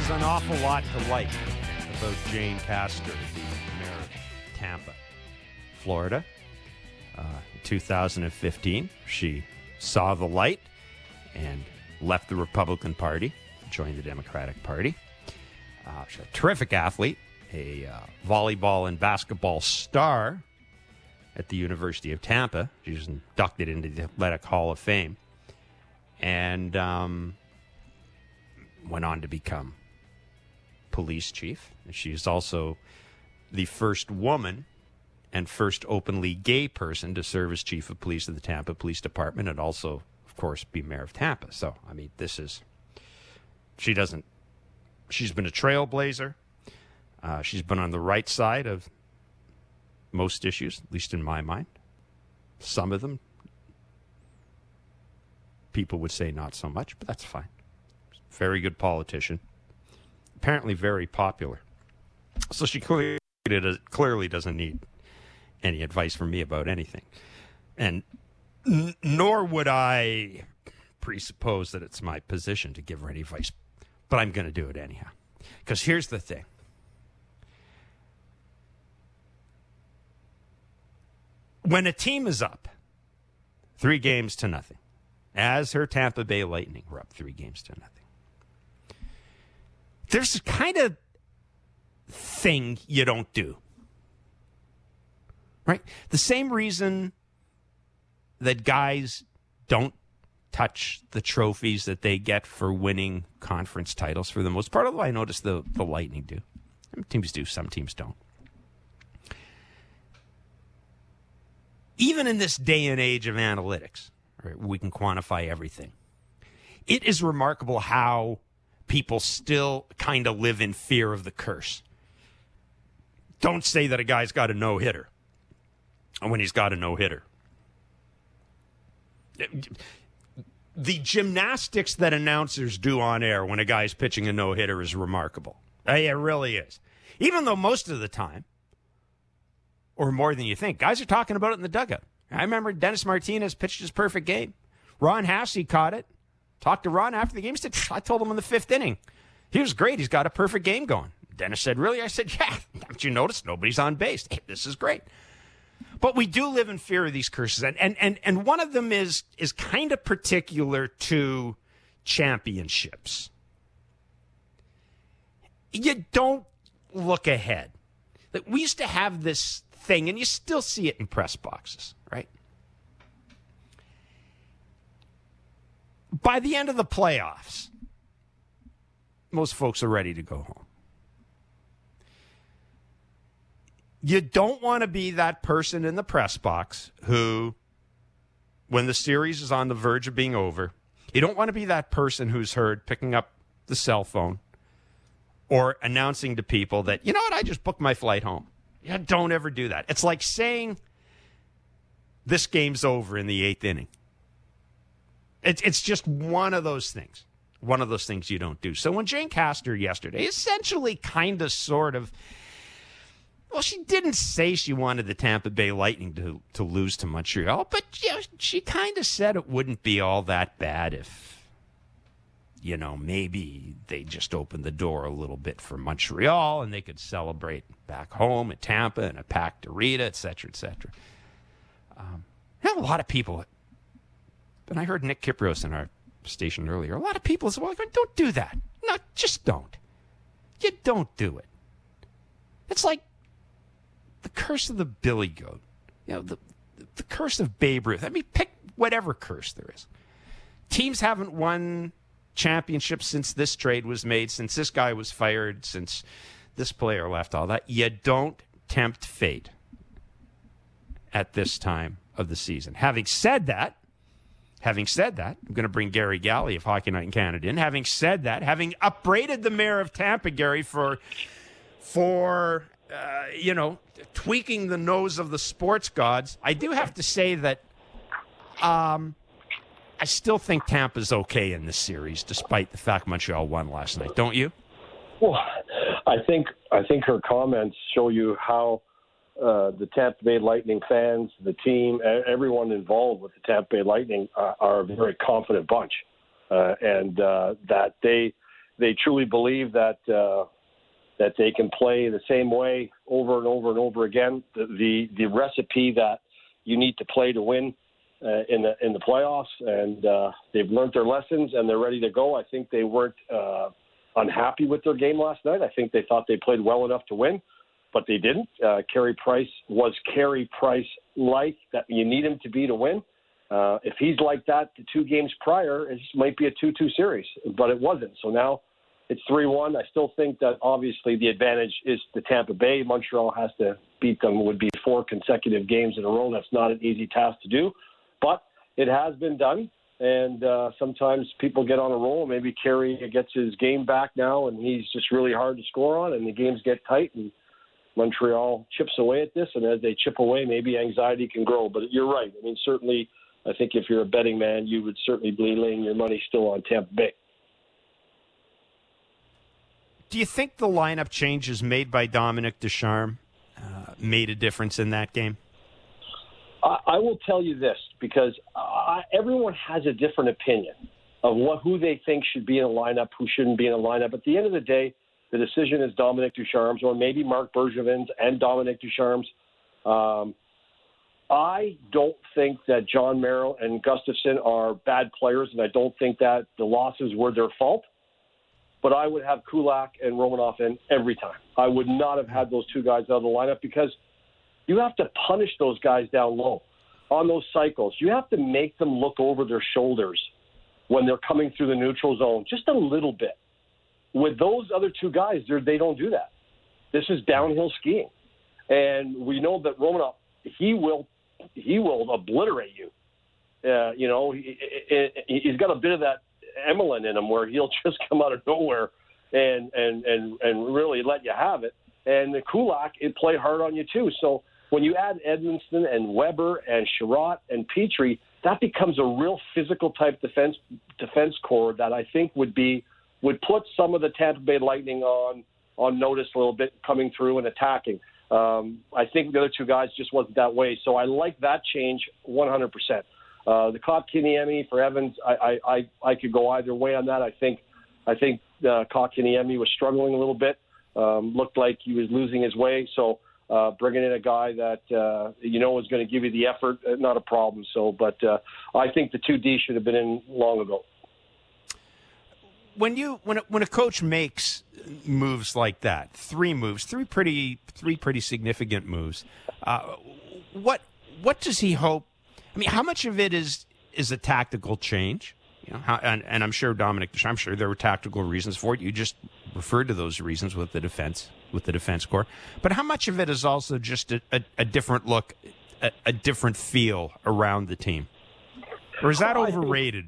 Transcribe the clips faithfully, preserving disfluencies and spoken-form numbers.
is an awful lot to like about Jane Castor, the mayor of Tampa, Florida. Uh, in two thousand fifteen, she saw the light and left the Republican Party, joined the Democratic Party. Uh, she's a terrific athlete, a uh, volleyball and basketball star at the University of Tampa. She was inducted into the Athletic Hall of Fame. And um, went on to become police chief. She's also the first woman and first openly gay person to serve as chief of police of the Tampa Police Department and also, of course, be mayor of Tampa. So, I mean, this is, she doesn't, she's been a trailblazer. Uh, she's been on the right side of most issues, at least in my mind. Some of them, people would say not so much, but that's fine. Very good politician. Apparently very popular. So she clearly, clearly doesn't need any advice from me about anything. And n- nor would I presuppose that it's my position to give her any advice. But I'm going to do it anyhow. Because here's the thing. When a team is up three games to nothing, as her Tampa Bay Lightning were up three games to nothing, there's a kind of thing you don't do. Right? The same reason that guys don't touch the trophies that they get for winning conference titles for the most part, although I notice the, the Lightning do. Some teams do, some teams don't. Even in this day and age of analytics, right, we can quantify everything. It is remarkable how people still kind of live in fear of the curse. Don't say that a guy's got a no-hitter when he's got a no-hitter. The gymnastics that announcers do on air when a guy's pitching a no-hitter is remarkable. It really is. Even though most of the time, or more than you think, guys are talking about it in the dugout. I remember Dennis Martinez pitched his perfect game. Ron Hassey caught it. Talked to Ron after the game. He said, I told him in the fifth inning, he was great. He's got a perfect game going. Dennis said, really? I said, yeah. Haven't you noticed? Nobody's on base. Hey, this is great. But we do live in fear of these curses. And and and, and one of them is is kind of particular to championships. You don't look ahead. Like, we used to have this thing, and you still see it in press boxes, right? By the end of the playoffs, most folks are ready to go home. You don't want to be that person in the press box who, when the series is on the verge of being over, you don't want to be that person who's heard picking up the cell phone or announcing to people that, you know what, I just booked my flight home. Yeah, don't ever do that. It's like saying this game's over in the eighth inning. It's it's just one of those things. One of those things you don't do. So when Jane Castor yesterday essentially kind of sort of, well, she didn't say she wanted the Tampa Bay Lightning to, to lose to Montreal, but you know, she kind of said it wouldn't be all that bad if, you know, maybe they just opened the door a little bit for Montreal and they could celebrate back home at Tampa in a packed arena, et cetera, et cetera. Um, you know, a lot of people, and I heard Nick Kipros in our station earlier, a lot of people say, well, don't do that. No, just don't. You don't do it. It's like the curse of the Billy Goat. You know, the, the curse of Babe Ruth. I mean, pick whatever curse there is. Teams haven't won championships since this trade was made, since this guy was fired, since this player left, all that. You don't tempt fate at this time of the season. Having said that, having said that, I'm going to bring Gary Galley of Hockey Night in Canada in. Having said that, having upbraided the mayor of Tampa, Gary, for, for uh, you know, tweaking the nose of the sports gods, I do have to say that um, I still think Tampa's okay in this series, despite the fact Montreal won last night. Don't you? Well, I think I think her comments show you how uh, the Tampa Bay Lightning fans, the team, everyone involved with the Tampa Bay Lightning uh, are a very confident bunch, uh, and uh, that they they truly believe that uh, that they can play the same way over and over and over again, the the, the recipe that you need to play to win uh, in the in the playoffs, and uh, they've learned their lessons and they're ready to go. I think they weren't uh, unhappy with their game last night. I think they thought they played well enough to win, but they didn't. Uh, Carey Price was Carey Price-like that you need him to be to win. Uh, if he's like that the two games prior, it might be a two two series, but it wasn't. So now it's three one. I still think that obviously the advantage is to Tampa Bay. Montreal has to beat them. It would be four consecutive games in a row. That's not an easy task to do, but it has been done. And uh, sometimes people get on a roll. Maybe Carey gets his game back now, and he's just really hard to score on, and the games get tight, and Montreal chips away at this. And as they chip away, maybe anxiety can grow. But you're right. I mean, certainly, I think if you're a betting man, you would certainly be laying your money still on Tampa Bay. Do you think the lineup changes made by Dominic Ducharme uh, made a difference in that game? I, I will tell you this, because I, everyone has a different opinion of what who they think should be in a lineup, who shouldn't be in a lineup. At the end of the day, the decision is Dominic Ducharme's, or maybe Marc Bergevin's and Dominic Ducharme's. Um, I don't think that John Merrill and Gustafsson are bad players, and I don't think that the losses were their fault. But I would have Kulak and Romanoff in every time. I would not have had those two guys out of the lineup, because you have to punish those guys down low on those cycles. You have to make them look over their shoulders when they're coming through the neutral zone, just a little bit. With those other two guys, they don't do that. This is downhill skiing. And we know that Romanoff, he will he will obliterate you. Uh, you know, he, he, he's got a bit of that Emelin in him, where he'll just come out of nowhere and and and and really let you have it. And the Kulak, it play hard on you too. So when you add Edmondson and Weber and Sherratt and Petrie, that becomes a real physical type defense defense core that I think would be would put some of the Tampa Bay Lightning on on notice a little bit, coming through and attacking. Um, I think the other two guys just wasn't that way. So I like that change one hundred percent. Uh, the Kotkaniemi for Evans, I, I, I, I could go either way on that. I think I think uh, Kotkaniemi was struggling a little bit, um, looked like he was losing his way. So uh, bringing in a guy that uh, you know is going to give you the effort, uh, not a problem. So, but uh, I think the two D should have been in long ago. When you when a, when a coach makes moves like that, three moves, three pretty three pretty significant moves, uh, what what does he hope? I mean, how much of it is is a tactical change? You know, how, and, and I'm sure Dominic Ducharme, I'm sure there were tactical reasons for it. You just referred to those reasons with the defense with the defense core. But how much of it is also just a, a, a different look, a, a different feel around the team, or is that overrated?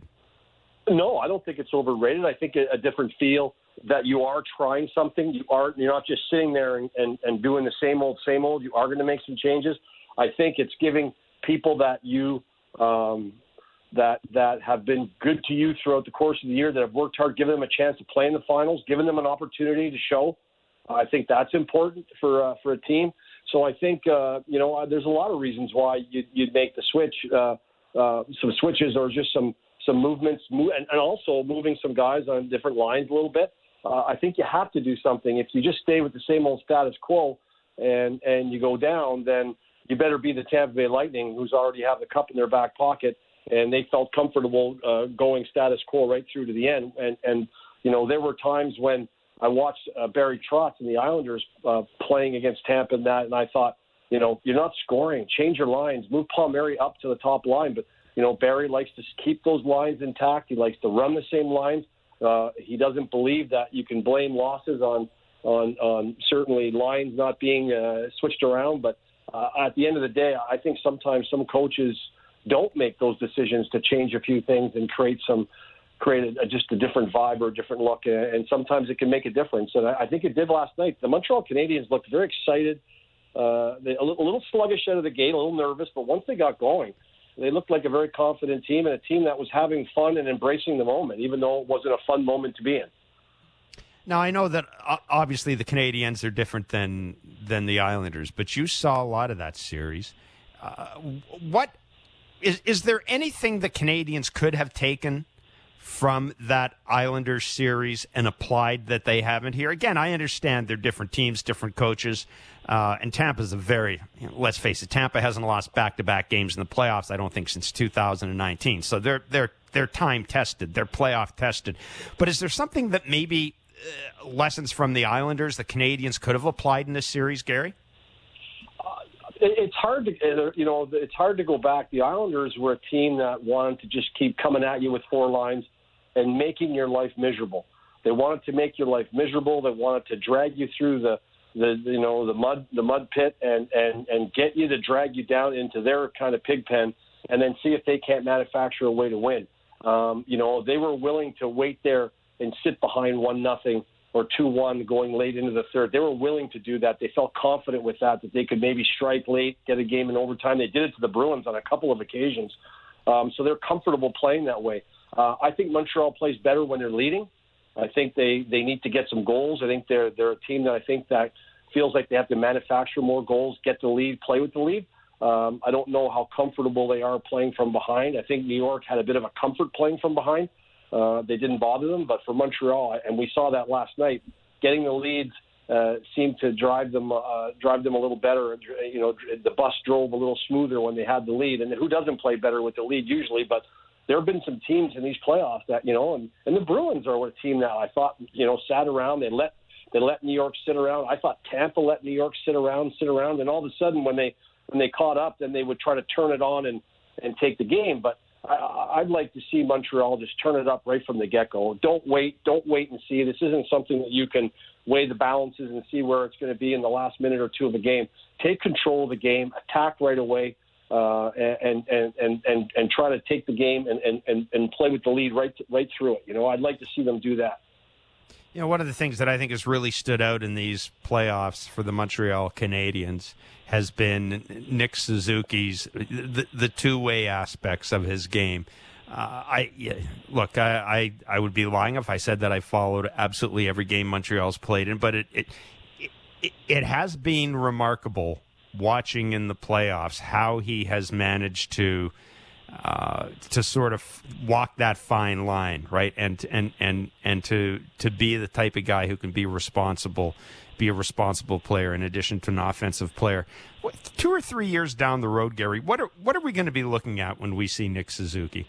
No, I don't think it's overrated. I think a, a different feel, that you are trying something. You are, you're not just sitting there and, and, and doing the same old, same old. You are going to make some changes. I think it's giving people that you um, that that have been good to you throughout the course of the year, that have worked hard, giving them a chance to play in the finals, giving them an opportunity to show. Uh, I think that's important for uh, for a team. So I think uh, you know uh, there's a lot of reasons why you'd, you'd make the switch, uh, uh, some switches, or just some. some movements, and, and also moving some guys on different lines a little bit. Uh, I think you have to do something. If you just stay with the same old status quo and and you go down, then you better be the Tampa Bay Lightning, who's already have the cup in their back pocket, and they felt comfortable uh, going status quo right through to the end. And, and you know, there were times when I watched uh, Barry Trotz and the Islanders uh, playing against Tampa and that, and I thought, you know, you're not scoring. Change your lines. Move Palmieri up to the top line. But you know, Barry likes to keep those lines intact. He likes to run the same lines. Uh, he doesn't believe that you can blame losses on on, on certainly lines not being uh, switched around. But uh, at the end of the day, I think sometimes some coaches don't make those decisions to change a few things and create some create a, just a different vibe or a different look. And sometimes it can make a difference. And I, I think it did last night. The Montreal Canadiens looked very excited, uh, they, a, little, a little sluggish out of the gate, a little nervous. But once they got going, they looked like a very confident team, and a team that was having fun and embracing the moment, even though it wasn't a fun moment to be in. Now, I know that uh, obviously the Canadiens are different than than the Islanders, but you saw a lot of that series. Uh, what is is there anything the Canadiens could have taken from that Islanders series and applied that they haven't here? Again, I understand they're different teams, different coaches, uh, and Tampa's a very, you know, let's face it, Tampa hasn't lost back-to-back games in the playoffs, I don't think, since two thousand nineteen. So they're they're they're time-tested, they're playoff-tested. But is there something that maybe uh, lessons from the Islanders, the Canadians could have applied in this series, Gary? It's hard to, you know, it's hard to go back. The Islanders were a team that wanted to just keep coming at you with four lines and making your life miserable. They wanted to make your life miserable. They wanted to drag you through the, the you know, the mud, the mud pit, and and and get you to drag you down into their kind of pig pen, and then see if they can't manufacture a way to win. Um, you know, they were willing to wait there and sit behind one nothing. Or two one going late into the third. They were willing to do that. They felt confident with that, that they could maybe strike late, get a game in overtime. They did it to the Bruins on a couple of occasions. Um, so they're comfortable playing that way. Uh, I think Montreal plays better when they're leading. I think they, they need to get some goals. I think they're they're a team that I think that feels like they have to manufacture more goals, get the lead, play with the lead. Um, I don't know how comfortable they are playing from behind. I think New York had a bit of a comfort playing from behind. Uh, they didn't bother them, but for Montreal, and we saw that last night, getting the leads uh, seemed to drive them uh, drive them a little better. You know, the bus drove a little smoother when they had the lead, and who doesn't play better with the lead usually? But there have been some teams in these playoffs that, you know, and, and the Bruins are a team that I thought, you know, sat around. They let they let New York sit around. I thought Tampa let New York sit around, sit around, and all of a sudden when they when they caught up, then they would try to turn it on and and take the game, but. I'd like to see Montreal just turn it up right from the get-go. Don't wait. Don't wait and see. This isn't something that you can weigh the balances and see where it's going to be in the last minute or two of the game. Take control of the game, attack right away, uh, and, and, and, and, and try to take the game and, and, and play with the lead right right through it. You know, I'd like to see them do that. You know, one of the things that I think has really stood out in these playoffs for the Montreal Canadiens has been Nick Suzuki's the, the two-way aspects of his game. Uh, I yeah, look, I, I I would be lying if I said that I followed absolutely every game Montreal's played in, but it it it, it has been remarkable watching in the playoffs how he has managed to. Uh, to sort of walk that fine line, right, and and and and to to be the type of guy who can be responsible, be a responsible player in addition to an offensive player. Two or three years down the road, Gary, what are what are we going to be looking at when we see Nick Suzuki?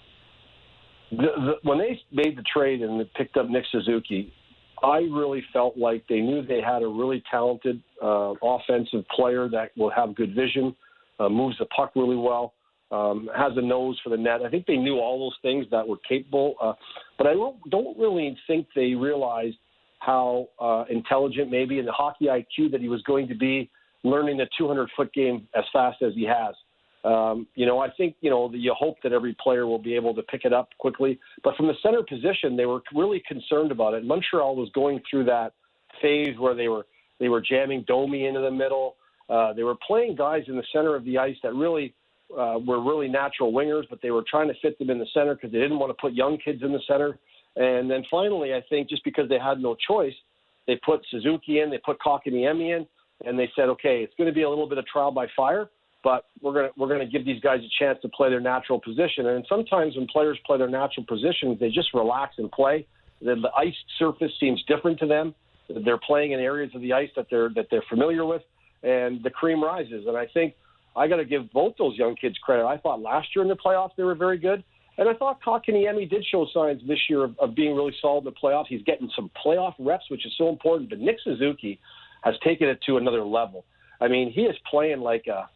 The, the, when they made the trade and they picked up Nick Suzuki, I really felt like they knew they had a really talented uh, offensive player that will have good vision, uh, moves the puck really well. Um, has a nose for the net. I think they knew all those things that were capable, uh, but I don't, don't really think they realized how uh, intelligent maybe and the hockey I Q that he was going to be learning the two hundred foot game as fast as he has. Um, you know, I think, you know, you hope that every player will be able to pick it up quickly. But from the center position, they were really concerned about it. Montreal was going through that phase where they were they were jamming Domi into the middle. Uh, they were playing guys in the center of the ice that really – Uh, were really natural wingers, but they were trying to fit them in the center because they didn't want to put young kids in the center. And then finally, I think just because they had no choice, they put Suzuki in, they put Kotkaniemi in, and they said, okay, it's going to be a little bit of trial by fire, but we're going to we're going to give these guys a chance to play their natural position. And sometimes when players play their natural positions, they just relax and play. The, the ice surface seems different to them. They're playing in areas of the ice that they're that they're familiar with, and the cream rises. And I think I got to give both those young kids credit. I thought last year in the playoffs they were very good, and I thought Kotkaniemi did show signs this year of, of being really solid in the playoffs. He's getting some playoff reps, which is so important. But Nick Suzuki has taken it to another level. I mean, he is playing like a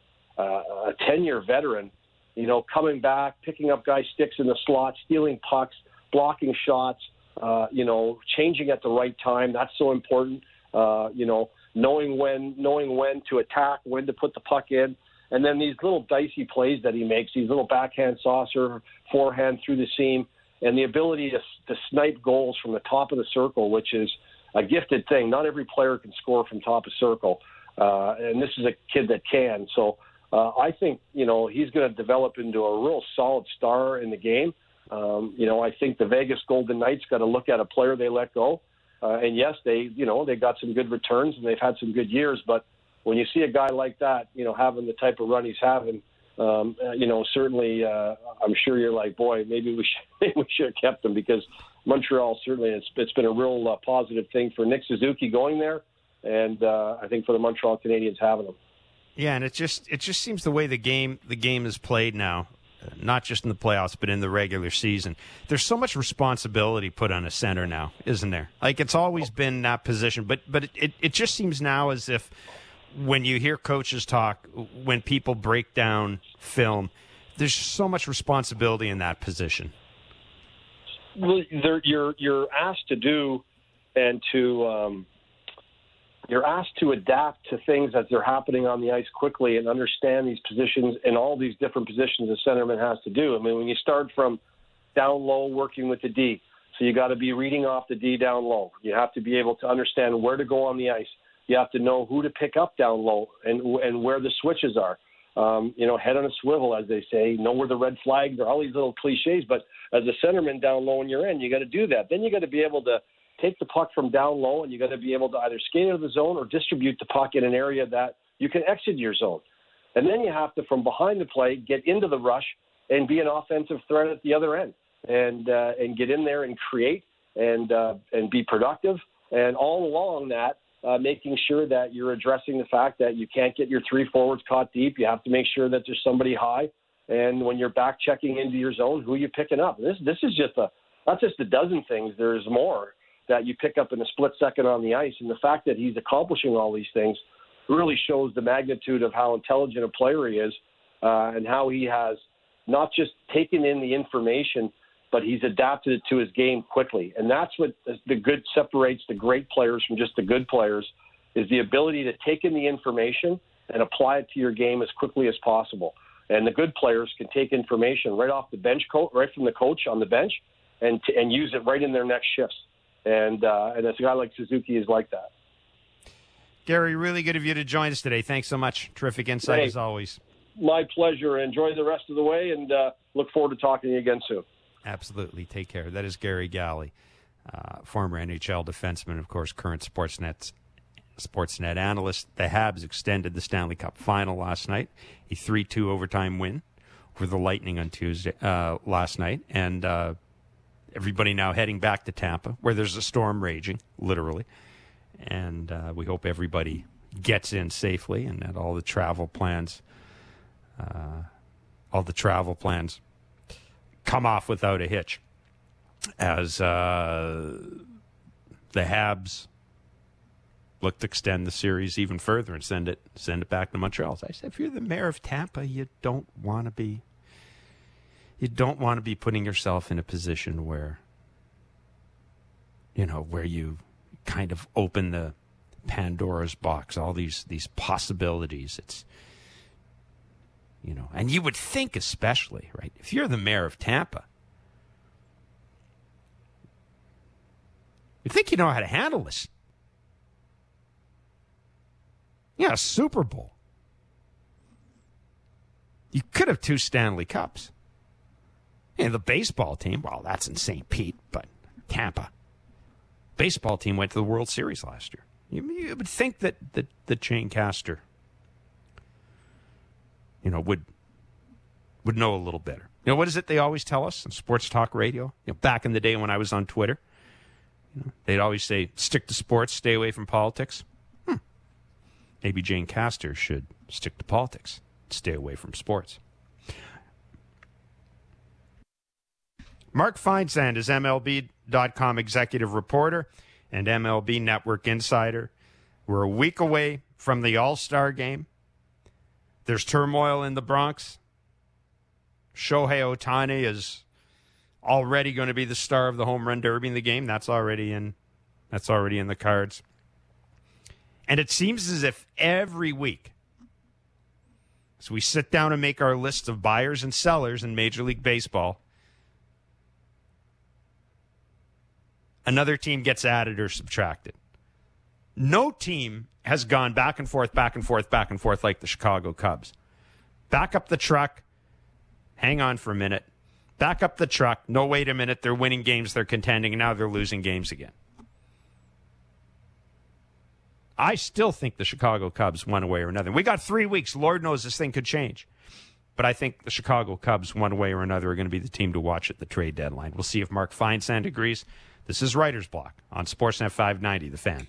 a ten-year veteran, you know, coming back, picking up guys' sticks in the slot, stealing pucks, blocking shots, uh, you know, changing at the right time. That's so important. Uh, you know, knowing when knowing when to attack, when to put the puck in. And then these little dicey plays that he makes, these little backhand saucer, forehand through the seam, and the ability to, to snipe goals from the top of the circle, which is a gifted thing. Not every player can score from top of circle, uh, and this is a kid that can. So uh, I think, you know, he's going to develop into a real solid star in the game. Um, you know, I think the Vegas Golden Knights got to look at a player they let go. Uh, and, yes, they, you know, they got some good returns, and they've had some good years, but when you see a guy like that, you know, having the type of run he's having, um, uh, you know, certainly uh, I'm sure you're like, boy, maybe we should, maybe we should have kept him, because Montreal certainly, it's, it's been a real uh, positive thing for Nick Suzuki going there, and uh, I think for the Montreal Canadiens having him. Yeah, and it just it just seems the way the game the game is played now, not just in the playoffs, but in the regular season. There's so much responsibility put on a center now, isn't there? Like, it's always been that position, but but it, it, it just seems now as if when you hear coaches talk, when people break down film, there's so much responsibility in that position. Well, you're you're asked to do and to um, you're asked to adapt to things as they're happening on the ice quickly and understand these positions and all these different positions a centerman has to do. I mean, when you start from down low working with the D, so you got to be reading off the D down low. You have to be able to understand where to go on the ice. You have to know who to pick up down low and and where the switches are. Um, you know, head on a swivel, as they say, know where the red flags are, all these little cliches. But as a centerman down low in your end, you got to do that. Then you got to be able to take the puck from down low, and you got to be able to either skate out of the zone or distribute the puck in an area that you can exit your zone. And then you have to, from behind the play, get into the rush and be an offensive threat at the other end, and uh, and get in there and create and uh, and be productive. And all along that, uh, making sure that you're addressing the fact that you can't get your three forwards caught deep. You have to make sure that there's somebody high. And when you're back checking into your zone, who are you picking up? This this is just a not just a dozen things. There's more that you pick up in a split second on the ice. And the fact that he's accomplishing all these things really shows the magnitude of how intelligent a player he is, uh, and how he has not just taken in the information, but he's adapted it to his game quickly. And that's what the good separates the great players from just the good players, is the ability to take in the information and apply it to your game as quickly as possible. And the good players can take information right off the bench, coach, right from the coach on the bench, and t- and use it right in their next shifts. And uh, and a guy like Suzuki is like that. Gary, really good of you to join us today. Thanks so much. Terrific insight, hey, as always. My pleasure. Enjoy the rest of the way, and uh, look forward to talking to you again soon. Absolutely. Take care. That is Gary Galley, uh, former N H L defenseman, of course, current Sportsnet Sportsnet analyst. The Habs extended the Stanley Cup final last night, a three two overtime win over the Lightning on Tuesday uh, last night, and uh, everybody now heading back to Tampa, where there's a storm raging, literally. And uh, we hope everybody gets in safely, and that all the travel plans, uh, all the travel plans, come off without a hitch. As uh, the Habs look to extend the series even further and send it send it back to Montreal. As I said, if you're the mayor of Tampa, you don't want to be. You don't want to be putting yourself in a position where, you know, where you kind of open the Pandora's box, all these these possibilities. It's, you know, and you would think, especially, right, if you're the mayor of Tampa, you think you know how to handle this. Yeah, a Super Bowl. You could have two Stanley Cups. And the baseball team, well, that's in Saint Pete, but Tampa. Baseball team went to the World Series last year. You, you would think that, that, that Jane Castor, you know, would would know a little better. You know, what is it they always tell us on sports talk radio? You know, back in the day when I was on Twitter, you know, they'd always say, stick to sports, stay away from politics. Hmm. Maybe Jane Castor should stick to politics, stay away from sports. Mark Feinsand is M L B dot com executive reporter and M L B Network insider. We're a week away from the All-Star game. There's turmoil in the Bronx. Shohei Ohtani is already going to be the star of the home run derby in the game. That's already in that's already in the cards. And it seems as if every week, as we sit down and make our list of buyers and sellers in Major League Baseball, another team gets added or subtracted. No team has gone back and forth, back and forth, back and forth like the Chicago Cubs. Back up the truck. Hang on for a minute. Back up the truck. No, wait a minute. They're winning games. They're contending. And now they're losing games again. I still think the Chicago Cubs one way or another. We got three weeks. Lord knows this thing could change. But I think the Chicago Cubs, one way or another, are going to be the team to watch at the trade deadline. We'll see if Mark Feinsand agrees. This is Writer's Block on Sportsnet five ninety, The Fan.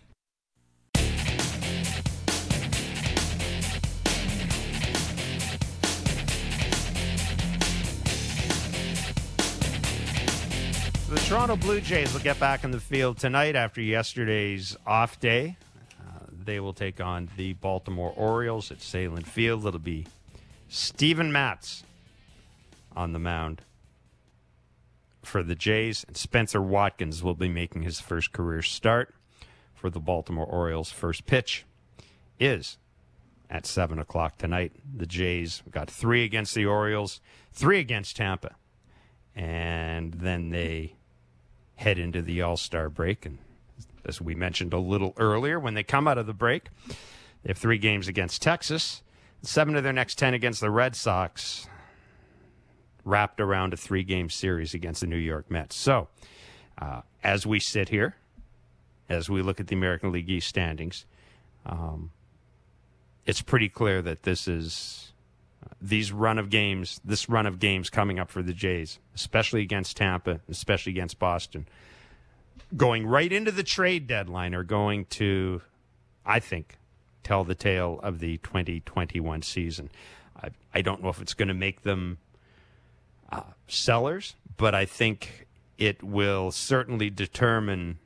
The Toronto Blue Jays will get back in the field tonight after yesterday's off day. Uh, they will take on the Baltimore Orioles at Salem Field. It'll be Steven Matz on the mound for the Jays, and Spencer Watkins will be making his first career start for the Baltimore Orioles. First pitch is at seven o'clock tonight. The Jays got three against the Orioles, three against Tampa, and then they head into the All-Star break. And as we mentioned a little earlier, when they come out of the break, they have three games against Texas, seven of their next ten against the Red Sox, wrapped around a three-game series against the New York Mets. So, uh, as we sit here, as we look at the American League East standings, um, it's pretty clear that this is these run of games, this run of games coming up for the Jays, especially against Tampa, especially against Boston, going right into the trade deadline, are going to, I think, tell the tale of the twenty twenty-one season. I, I don't know if it's going to make them uh, sellers, but I think it will certainly determine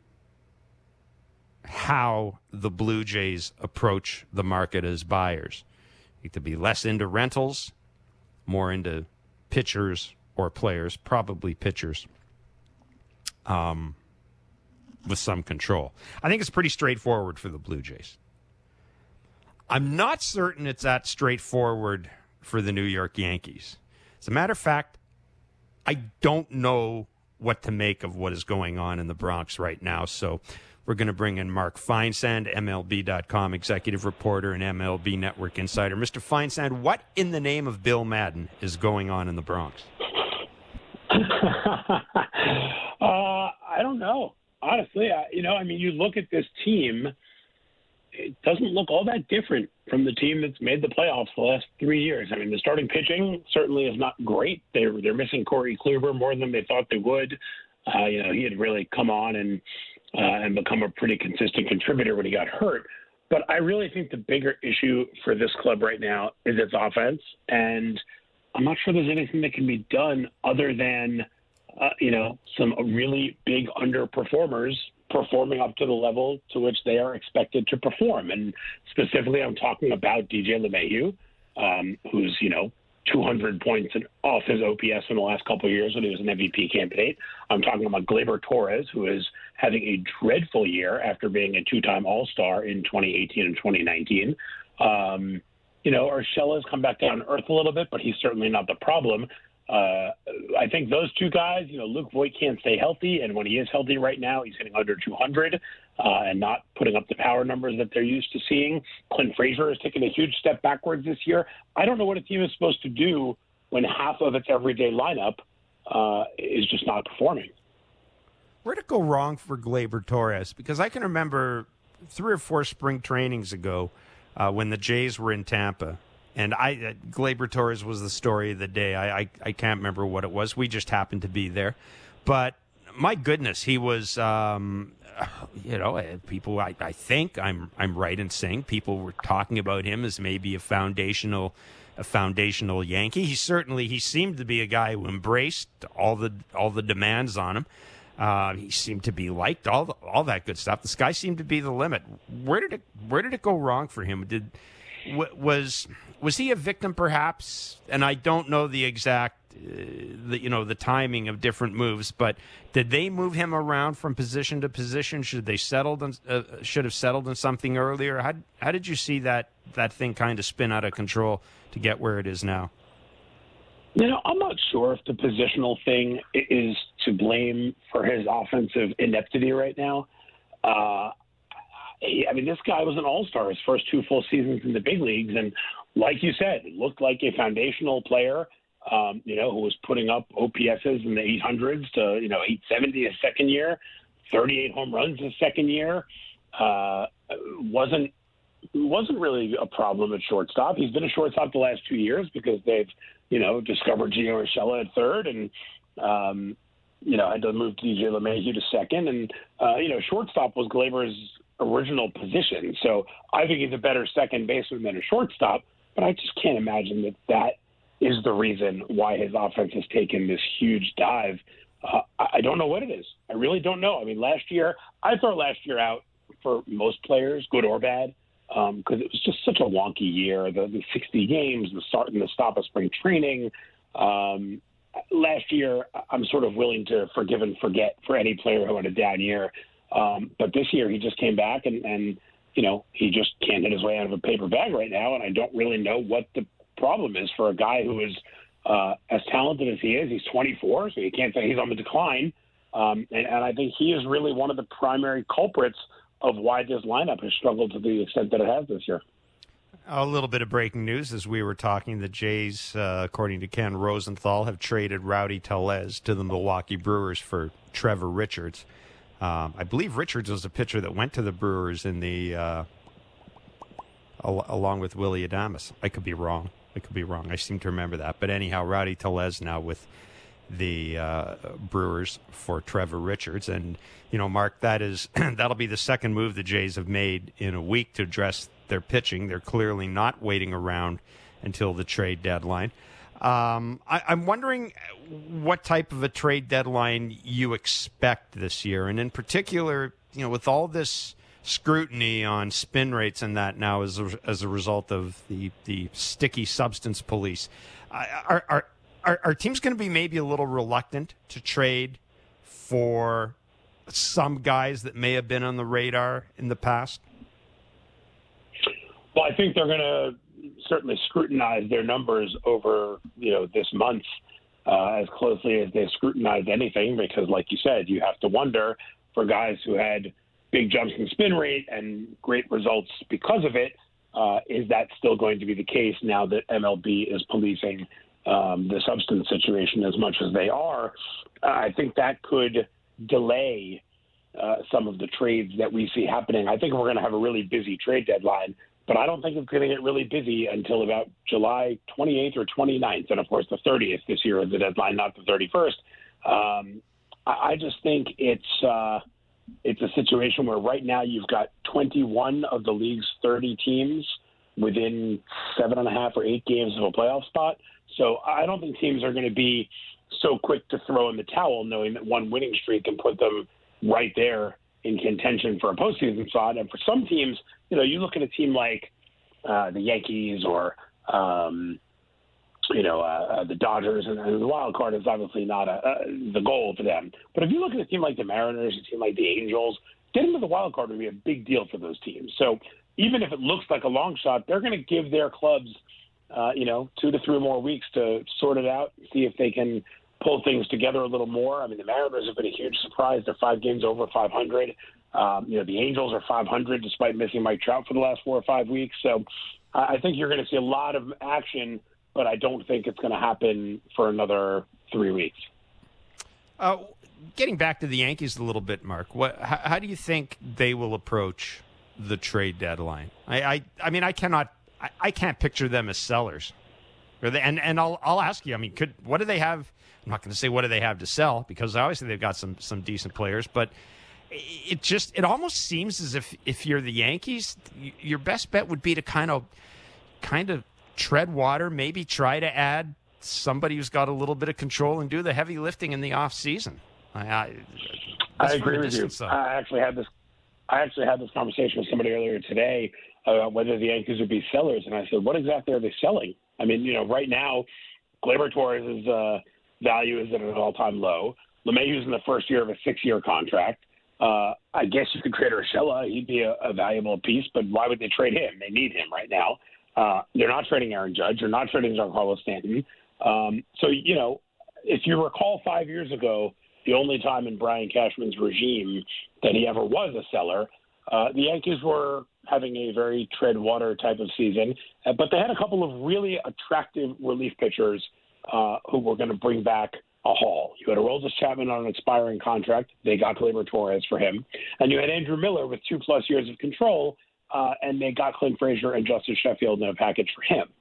how the Blue Jays approach the market as buyers. To be less into rentals, more into pitchers or players, probably pitchers, um, with some control. I think it's pretty straightforward for the Blue Jays. I'm not certain it's that straightforward for the New York Yankees. As a matter of fact, I don't know what to make of what is going on in the Bronx right now, so we're going to bring in Mark Feinsand, M L B dot com executive reporter and M L B Network insider. Mister Feinsand, what in the name of Bill Madden is going on in the Bronx? uh, I don't know. Honestly, I, you know, I mean, you look at this team, it doesn't look all that different from the team that's made the playoffs the last three years. I mean, the starting pitching certainly is not great. They're, they're missing Corey Kluber more than they thought they would. Uh, you know, he had really come on and Uh, and become a pretty consistent contributor when he got hurt. But I really think the bigger issue for this club right now is its offense. And I'm not sure there's anything that can be done other than, uh, you know, some really big underperformers performing up to the level to which they are expected to perform. And specifically, I'm talking about D J LeMahieu, um, who's, you know, two hundred points off his O P S in the last couple of years when he was an M V P candidate. I'm talking about Gleyber Torres, who is having a dreadful year after being a two-time All-Star in twenty eighteen and twenty nineteen. Um, you know, Urshela has come back down to earth a little bit, but he's certainly not the problem. Uh, I think those two guys, you know, Luke Voit can't stay healthy, and when he is healthy right now, he's hitting under two hundred uh, and not putting up the power numbers that they're used to seeing. Clint Frazier has taken a huge step backwards this year. I don't know what a team is supposed to do when half of its everyday lineup uh, is just not performing. Where'd it go wrong for Gleyber Torres? Because I can remember three or four spring trainings ago uh, when the Jays were in Tampa. And I, uh, Gleyber Torres was the story of the day. I, I I can't remember what it was. We just happened to be there. But my goodness, he was, um, you know, people, I, I think I'm I'm right in saying people were talking about him as maybe a foundational a foundational Yankee. He certainly, he seemed to be a guy who embraced all the all the demands on him. Uh, he seemed to be liked, all the, all that good stuff. The sky seemed to be the limit. Where did it Where did it go wrong for him? Did was was he a victim, perhaps? And I don't know the exact, uh, the you know, the timing of different moves, but did they move him around from position to position? Should they settled on, uh, should have settled on something earlier? How how did you see that that thing kind of spin out of control to get where it is now? You know, I'm not sure if the positional thing is to blame for his offensive ineptity right now. Uh, I mean, this guy was an all-star his first two full seasons in the big leagues. And like you said, looked like a foundational player, um, you know, who was putting up O P S's in the eight hundreds to, you know, eight seventy his second year, thirty-eight home runs his second year. Uh, wasn't wasn't really a problem at shortstop. He's been a shortstop the last two years because they've, you know, discovered Gio Urshela at third and, um, you know, had to move D J LeMahieu to second. And, uh, you know, shortstop was Gleyber's original position. So I think he's a better second baseman than a shortstop, but I just can't imagine that that is the reason why his offense has taken this huge dive. Uh, I don't know what it is. I really don't know. I mean, last year, I thought last year out for most players, good or bad, because um, it was just such a wonky year. The, the sixty games, the start and the stop of spring training. Um, last year, I'm sort of willing to forgive and forget for any player who had a down year. Um, but this year, he just came back and, and, you know, he just can't hit his way out of a paper bag right now. And I don't really know what the problem is for a guy who is uh, as talented as he is. He's twenty-four, so you can't say he's on the decline. Um, and, and I think he is really one of the primary culprits of why this lineup has struggled to the extent that it has this year. A little bit of breaking news as we were talking. The Jays, uh, according to Ken Rosenthal, have traded Rowdy Tellez to the Milwaukee Brewers for Trevor Richards. Um, I believe Richards was a pitcher that went to the Brewers in the uh, al- along with Willie Adames. I could be wrong. I could be wrong. I seem to remember that. But anyhow, Rowdy Tellez now with the uh, Brewers for Trevor Richards. And, you know, Mark, that is that'll be the second move the Jays have made in a week to address their pitching. They're clearly not waiting around until the trade deadline. Um, I, I'm wondering what type of a trade deadline you expect this year. And in particular, you know, with all this scrutiny on spin rates and that now as a, as a result of the, the sticky substance police, are, are, are, are teams going to be maybe a little reluctant to trade for some guys that may have been on the radar in the past? Well, I think they're going to certainly scrutinize their numbers over, you know, this month uh, as closely as they scrutinized anything, because, like you said, you have to wonder for guys who had big jumps in spin rate and great results because of it, uh, is that still going to be the case now that M L B is policing um, the substance situation as much as they are? Uh, I think that could delay uh, some of the trades that we see happening. I think we're going to have a really busy trade deadline, but I don't think it's going to get really busy until about July twenty-eighth or twenty-ninth. And, of course, the thirtieth this year is the deadline, not the thirty-first. Um, I, I just think it's uh, it's a situation where right now you've got twenty-one of the league's thirty teams within seven and a half or eight games of a playoff spot. So I don't think teams are going to be so quick to throw in the towel, knowing that one winning streak can put them right there in contention for a postseason spot. And for some teams, you know, you look at a team like uh, the Yankees or, um, you know, uh, the Dodgers, and, and the wild card is obviously not a, uh, the goal for them. But if you look at a team like the Mariners, a team like the Angels, getting to the wild card would be a big deal for those teams. So even if it looks like a long shot, they're going to give their clubs, uh, you know, two to three more weeks to sort it out, see if they can pull things together a little more. I mean, the Mariners have been a huge surprise. They're five games over five hundred. Um, you know, the Angels are five hundred despite missing Mike Trout for the last four or five weeks. So uh, I think you're going to see a lot of action, but I don't think it's going to happen for another three weeks. Uh, getting back to the Yankees a little bit, Mark, what, how, how do you think they will approach the trade deadline? I, I, I mean, I cannot, I, I can't picture them as sellers. Or they, and and I'll, I'll ask you. I mean, could what do they have? I'm not going to say what do they have to sell, because obviously they've got some some decent players, but it just it almost seems as if if you're the Yankees, your best bet would be to kind of kind of tread water, maybe try to add somebody who's got a little bit of control and do the heavy lifting in the off season. I, I, I agree with you. Side. I actually had this I actually had this conversation with somebody earlier today about whether the Yankees would be sellers, and I said, what exactly are they selling? I mean, you know, right now, Gleyber Torres' uh, value is at an all-time low. LeMahieu's in the first year of a six-year contract. Uh, I guess you could trade Urshela. He'd be a, a valuable piece, but why would they trade him? They need him right now. Uh, they're not trading Aaron Judge. They're not trading Giancarlo Stanton. Um, so, you know, if you recall five years ago, the only time in Brian Cashman's regime that he ever was a seller, uh, the Yankees were having a very tread water type of season, uh, but they had a couple of really attractive relief pitchers uh, who were going to bring back a haul. You had Aroldis Chapman on an expiring contract. They got Gleyber Torres for him. And you had Andrew Miller with two-plus years of control, uh, and they got Clint Frazier and Justin Sheffield in a package for him.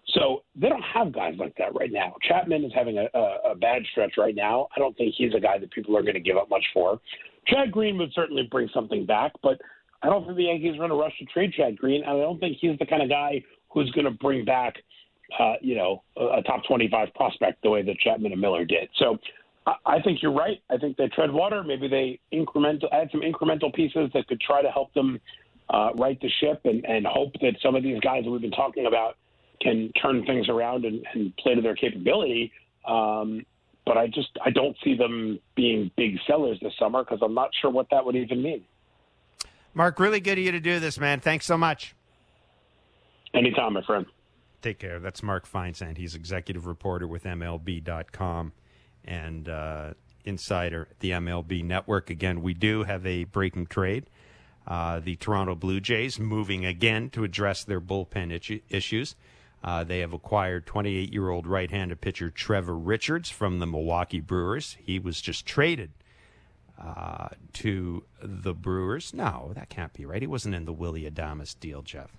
So they don't have guys like that right now. Chapman is having a, a, a bad stretch right now. I don't think he's a guy that people are going to give up much for. Chad Green would certainly bring something back, but I don't think the Yankees are going to rush to trade Chad Green, and I don't think he's the kind of guy who's going to bring back, uh, you know, a, a top twenty-five prospect the way that Chapman and Miller did. So I, I think you're right. I think they tread water. Maybe they incremental add some incremental pieces that could try to help them uh, right the ship and, and hope that some of these guys that we've been talking about can turn things around and, and play to their capability. Um, but I just I don't see them being big sellers this summer because I'm not sure what that would even mean. Mark, really good of you to do this, man. Thanks so much. Anytime, my friend. Take care. That's Mark Feinsand. He's executive reporter with M L B dot com and uh, insider at the M L B Network. Again, we do have a breaking trade. Uh, the Toronto Blue Jays moving again to address their bullpen itch- issues. Uh, they have acquired twenty-eight-year-old right-handed pitcher Trevor Richards from the Milwaukee Brewers. He was just traded uh, to the Brewers. No, that can't be right. He wasn't in the Willy Adames deal, Jeff.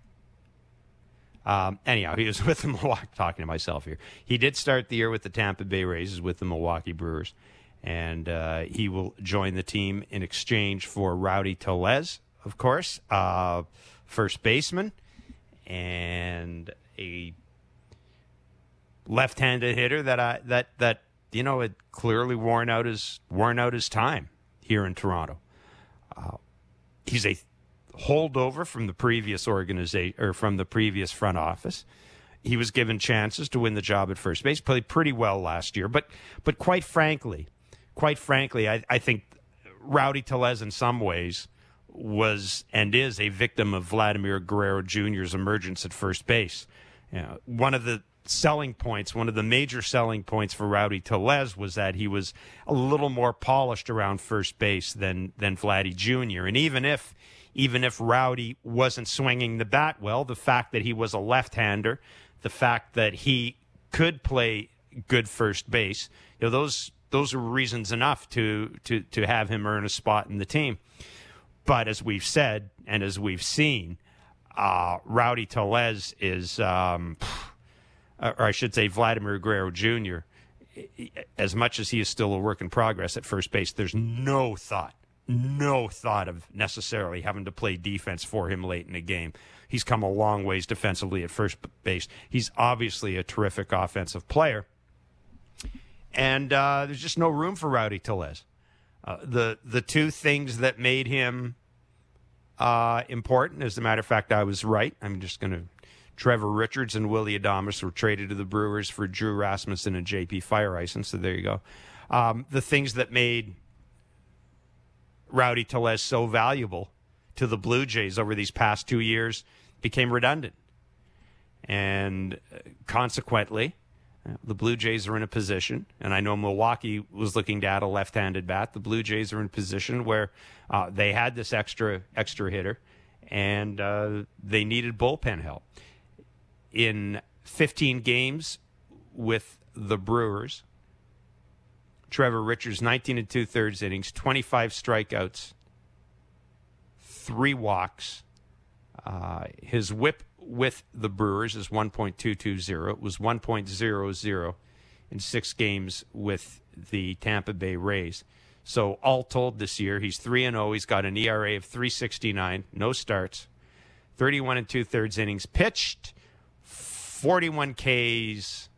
Um, anyhow, he was with the Milwaukee, talking to myself here. He did start the year with the Tampa Bay Rays with the Milwaukee Brewers, and uh, he will join the team in exchange for Rowdy Tellez, of course, uh, first baseman, and a left-handed hitter that I that that you know had clearly worn out his worn out his time here in Toronto. Uh, he's a holdover from the previous organization or from the previous front office. He was given chances to win the job at first base. Played pretty well last year, but but quite frankly, quite frankly, I, I think Rowdy Tellez in some ways was and is a victim of Vladimir Guerrero Junior's emergence at first base. You know, one of the selling points, one of the major selling points for Rowdy Tellez was that he was a little more polished around first base than than Vladdy Junior And even if even if Rowdy wasn't swinging the bat well, the fact that he was a left-hander, the fact that he could play good first base, you know, those those are reasons enough to to to have him earn a spot in the team. But as we've said and as we've seen, uh, Rowdy Tellez is, um, or I should say Vladimir Guerrero Junior, as much as he is still a work in progress at first base, there's no thought, no thought of necessarily having to play defense for him late in the game. He's come a long ways defensively at first base. He's obviously a terrific offensive player. And uh, there's just no room for Rowdy Tellez. Uh, the the two things that made him uh, important, as a matter of fact, I was right. I'm just going to. Trevor Richards and Willy Adames were traded to the Brewers for Drew Rasmussen and J P Feyereisen. So there you go. Um, the things that made Rowdy Tellez so valuable to the Blue Jays over these past two years became redundant, and consequently, the Blue Jays are in a position, and I know Milwaukee was looking to add a left-handed bat. The Blue Jays are in a position where uh, they had this extra extra hitter, and uh, they needed bullpen help. In fifteen games with the Brewers, Trevor Richards, nineteen and two-thirds innings, twenty-five strikeouts, three walks. Uh, his whip with the Brewers is one point two two zero. It was one point zero zero in six games with the Tampa Bay Rays. So all told this year, he's three and oh. He's got an E R A of three sixty-nine, no starts, thirty-one and two-thirds innings pitched, forty-one Ks,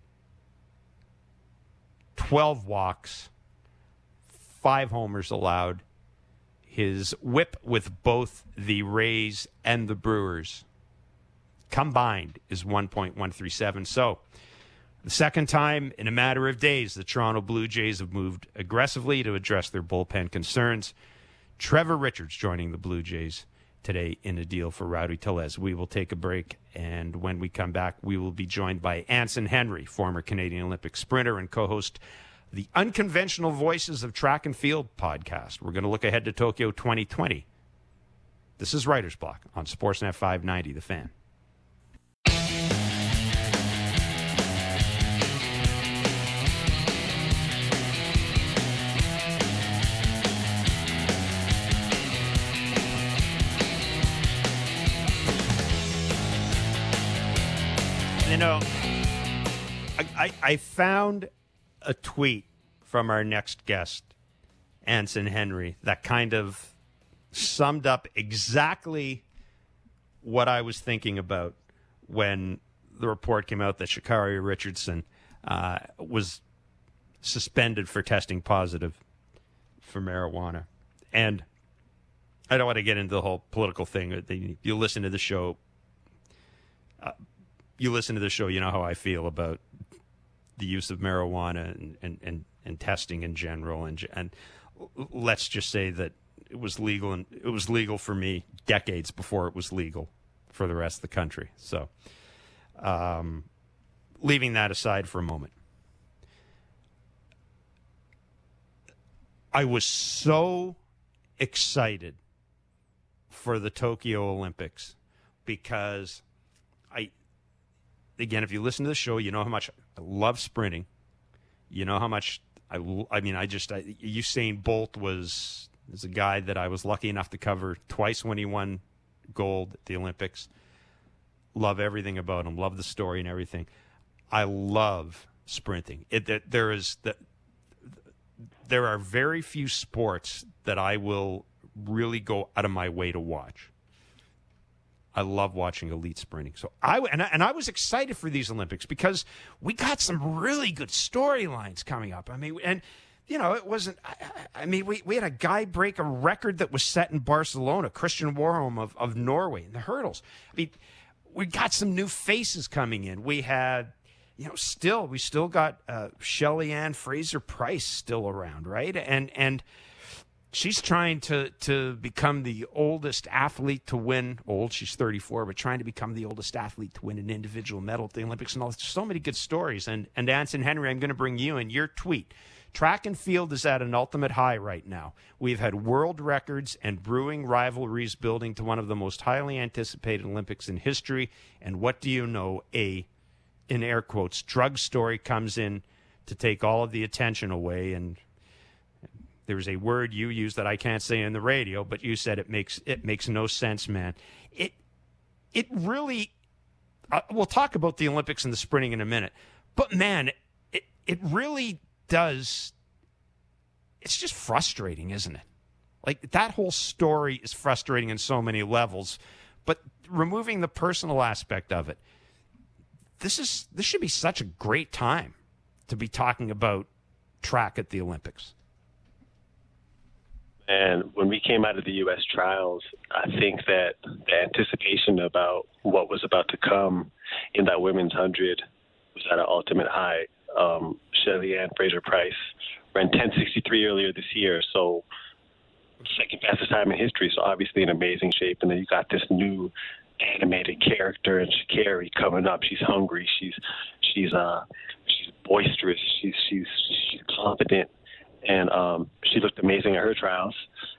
twelve walks, five homers allowed. His whip with both the Rays and the Brewers combined is one point one three seven. So the second time in a matter of days, the Toronto Blue Jays have moved aggressively to address their bullpen concerns. Trevor Richards joining the Blue Jays today in a deal for Rowdy Tellez. We will take a break, and when we come back, we will be joined by Anson Henry, former Canadian Olympic sprinter and co-host the Unconventional Voices of Track and Field podcast. We're going to look ahead to Tokyo twenty twenty. This is Writer's Block on Sportsnet five ninety, The Fan. know, I, I, I found a tweet from our next guest, Anson Henry, that kind of summed up exactly what I was thinking about when the report came out that Sha'Carri Richardson uh, was suspended for testing positive for marijuana. And I don't want to get into the whole political thing. You listen to the show. Uh, you listen to the show, you know how I feel about the use of marijuana and, and, and, and testing in general. And, and let's just say that it was legal, and it was legal for me decades before it was legal for the rest of the country. So, um, leaving that aside for a moment, I was so excited for the Tokyo Olympics because I, again, if you listen to the show, you know how much I love sprinting. You know how much I, I mean, I just, I, Usain Bolt was, is a guy that I was lucky enough to cover twice when he won gold at the Olympics. Love everything about him. Love the story and everything. I love sprinting. It, it there is the, there are very few sports that I will really go out of my way to watch. I love watching elite sprinting. So I and, I and I was excited for these Olympics because we got some really good storylines coming up. I mean, and you know, it wasn't. I, I mean, we, we had a guy break a record that was set in Barcelona, Christian Warholm of, of Norway in the hurdles. I mean, we got some new faces coming in. We had, you know, still we still got uh, Shelly Ann Fraser Price still around, right? And and she's trying to to become the oldest athlete to win. Old, she's thirty-four, but trying to become the oldest athlete to win an individual medal at the Olympics. And all so many good stories. And and Anson Henry, I'm going to bring you in your tweet. Track and field is at an ultimate high right now. We've had world records and brewing rivalries building to one of the most highly anticipated Olympics in history. And what do you know? A, in air quotes, drug story comes in to take all of the attention away. And there's a word you use that I can't say on the radio, but you said it makes it makes no sense, man. It it really. Uh, we'll talk about the Olympics and the sprinting in a minute, but man, it it really does. It's just frustrating, isn't it? Like, that whole story is frustrating in so many levels, but removing the personal aspect of it, this is this should be such a great time to be talking about track at the Olympics. And when we came out of the U S trials, I think that the anticipation about what was about to come in that women's hundred was at an ultimate high. Um, Shelly Ann Fraser Price ran ten sixty-three earlier this year, so second fastest time in history, so obviously in amazing shape. And then you got this new animated character in Sha'Carri coming up. She's hungry. She's she's uh she's boisterous. She's she's she's confident, and um, she looked amazing at her trials.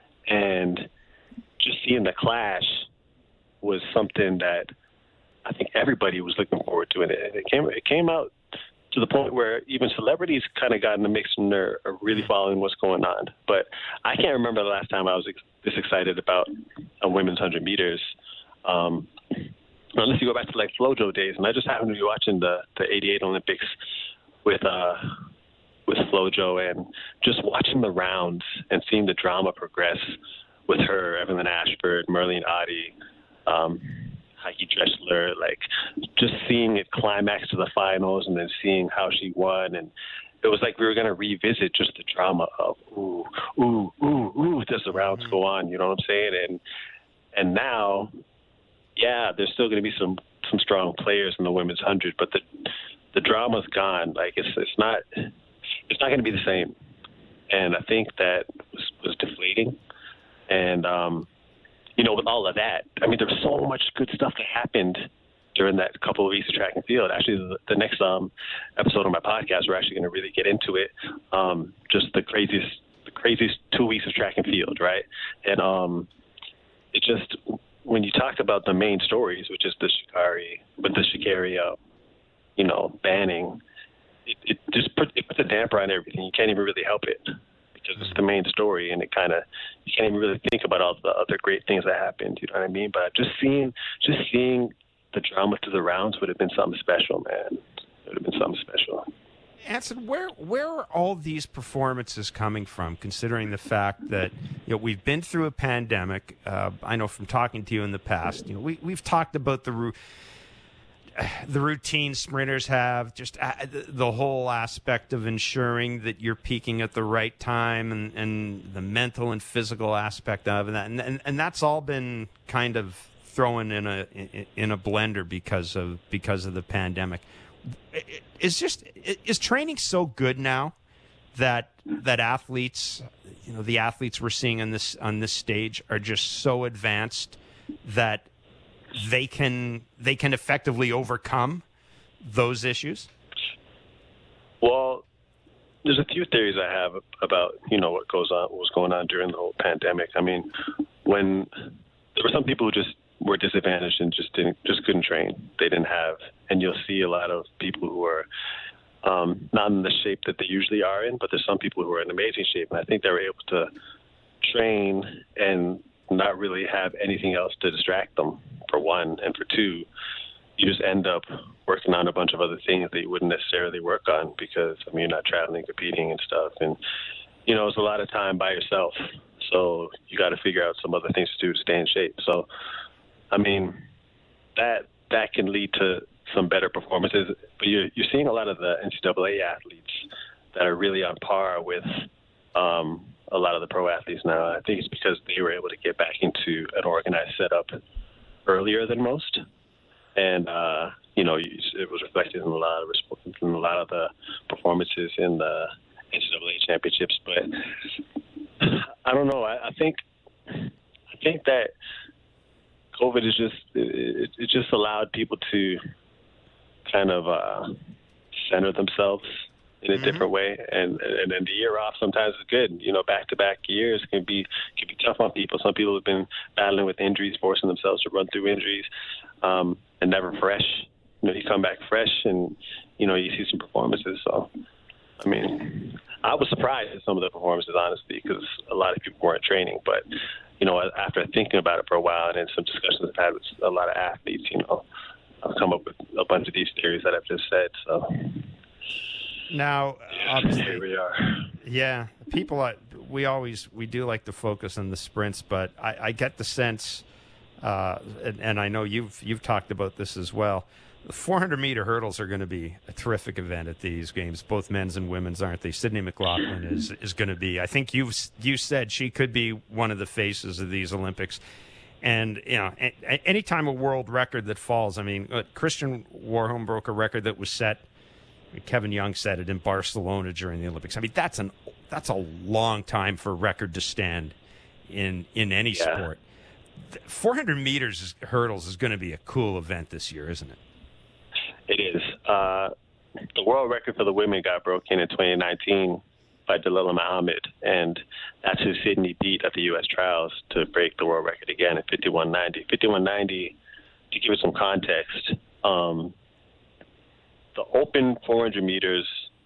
And just seeing the clash was something that I think everybody was looking forward to. And it, it came it came out to the point where even celebrities kind of got in the mix and they're really following what's going on. But I can't remember the last time I was ex- this excited about a women's one hundred meters. Um, unless you go back to like FloJo days, and I just happened to be watching the, the eighty-eight Olympics with uh, with FloJo, and just watching the rounds and seeing the drama progress with her, Evelyn Ashford, Merlene Ottey, um, Heike Dressler, like just seeing it climax to the finals and then seeing how she won. And it was like we were going to revisit just the drama of, ooh, ooh, ooh, ooh, does the rounds go on? You know what I'm saying? And and now, yeah, there's still going to be some, some strong players in the women's hundred, but the the drama's gone. Like it's it's not it's not going to be the same. And I think that was, was deflating. And um, you know, with all of that, I mean, there's so much good stuff that happened during that couple of weeks of track and field. Actually, the, the next um, episode of my podcast, we're actually going to really get into it. Um, just the craziest, the craziest two weeks of track and field, right? And um, it just, when you talk about the main stories, which is the Sha'Carri, but the Sha'Carri, uh, you know, banning, it, it just put, it puts a damper on everything. You can't even really help it, because it's the main story, and it kind of, you can't even really think about all the other great things that happened. You know what I mean? But just seeing, just seeing the drama through the rounds would have been something special, man. It would have been something special. Anson, where where are all these performances coming from, considering the fact that you know we've been through a pandemic? Uh, I know from talking to you in the past, you know we we've talked about the ru- the routine sprinters have, just uh, the, the whole aspect of ensuring that you're peaking at the right time, and, and the mental and physical aspect of that, and, and and that's all been kind of thrown in a in, in a blender because of because of the pandemic. Is just is training so good now that that athletes, you know, the athletes we're seeing on this on this stage are just so advanced that they can they can effectively overcome those issues? Well, there's a few theories I have about, you know, what goes on, what was going on during the whole pandemic. I mean, when there were some people who just were disadvantaged and just didn't, just couldn't train. They didn't have, and you'll see a lot of people who are um, not in the shape that they usually are in, but there's some people who are in amazing shape, and I think they were able to train and not really have anything else to distract them, for one, and for two, you just end up working on a bunch of other things that you wouldn't necessarily work on because, I mean, you're not traveling, competing and stuff, and, you know, it's a lot of time by yourself, so you got to figure out some other things to do to stay in shape. So, I mean, that that can lead to some better performances. But you're, you're seeing a lot of the N C double A athletes that are really on par with um, a lot of the pro athletes now. I think it's because they were able to get back into an organized setup earlier than most. And, uh, you know, it was reflected in a lot of in a lot of the performances in the N C double A championships. But I don't know. I, I think I think that COVID is just it, it just allowed people to kind of uh, center themselves in a mm-hmm. different way, and and then the year off sometimes is good. You know, back to back years can be can be tough on people. Some people have been battling with injuries, forcing themselves to run through injuries, um, and never fresh. You know, you come back fresh, and you know you see some performances. So, I mean, I was surprised at some of the performances, honestly, because a lot of people weren't training, but. You know, after thinking about it for a while and in some discussions I've had with a lot of athletes, you know, I've come up with a bunch of these theories that I've just said. So now, obviously, here we are. Yeah, people, are, we always, we do like to focus on the sprints, but I, I get the sense, uh, and, and I know you've you've talked about this as well, the four hundred meter hurdles are going to be a terrific event at these games, both men's and women's, aren't they? Sydney McLaughlin is, is going to be, I think you've, you said she could be one of the faces of these Olympics. And, you know, a, anytime a world record that falls, I mean, uh, Christian Warholm broke a record that was set, I mean, Kevin Young said it in Barcelona during the Olympics. I mean, that's an that's a long time for a record to stand in, in any yeah. sport. four hundred meters is, hurdles is going to be a cool event this year, isn't it? It is. Uh, the world record for the women got broken in twenty nineteen by Dalilah Muhammad, and that's who Sydney beat at the U S trials to break the world record again at fifty-one ninety. fifty-one ninety, to give it some context, um, the open four hundred meters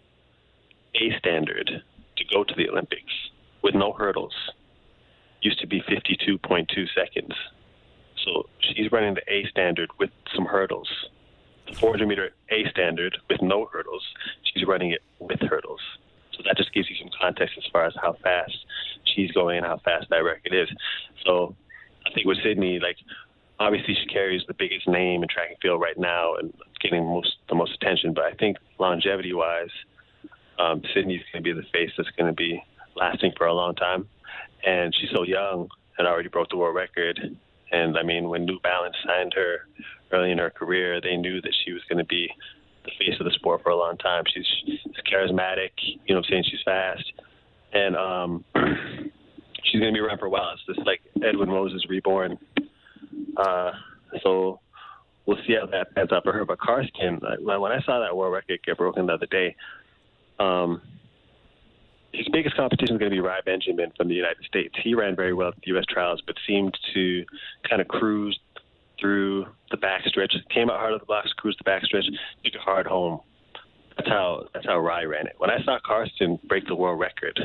A standard to go to the Olympics with no hurdles used to be fifty-two point two seconds. So she's running the A standard with some hurdles. The four hundred meter A standard with no hurdles, she's running it with hurdles. So that just gives you some context as far as how fast she's going and how fast that record is. So I think with Sydney, like, obviously she carries the biggest name in track and field right now and getting most the most attention. But I think longevity-wise, um, Sydney's going to be the face that's going to be lasting for a long time. And she's so young and already broke the world record. And, I mean, when New Balance signed her early in her career, they knew that she was going to be the face of the sport for a long time. She's, she's charismatic, you know what I'm saying? She's fast. And um, she's going to be around for a while. It's just like Edwin Moses reborn. Uh, so we'll see how that pans out for her. But Karsten, when I saw that world record get broken the other day, um, his biggest competition is going to be Rai Benjamin from the United States. He ran very well at the U S trials, but seemed to kind of cruise through the backstretch. Came out hard at the blocks, cruised the backstretch, took it hard home. That's how that's how Rai ran it. When I saw Karsten break the world record,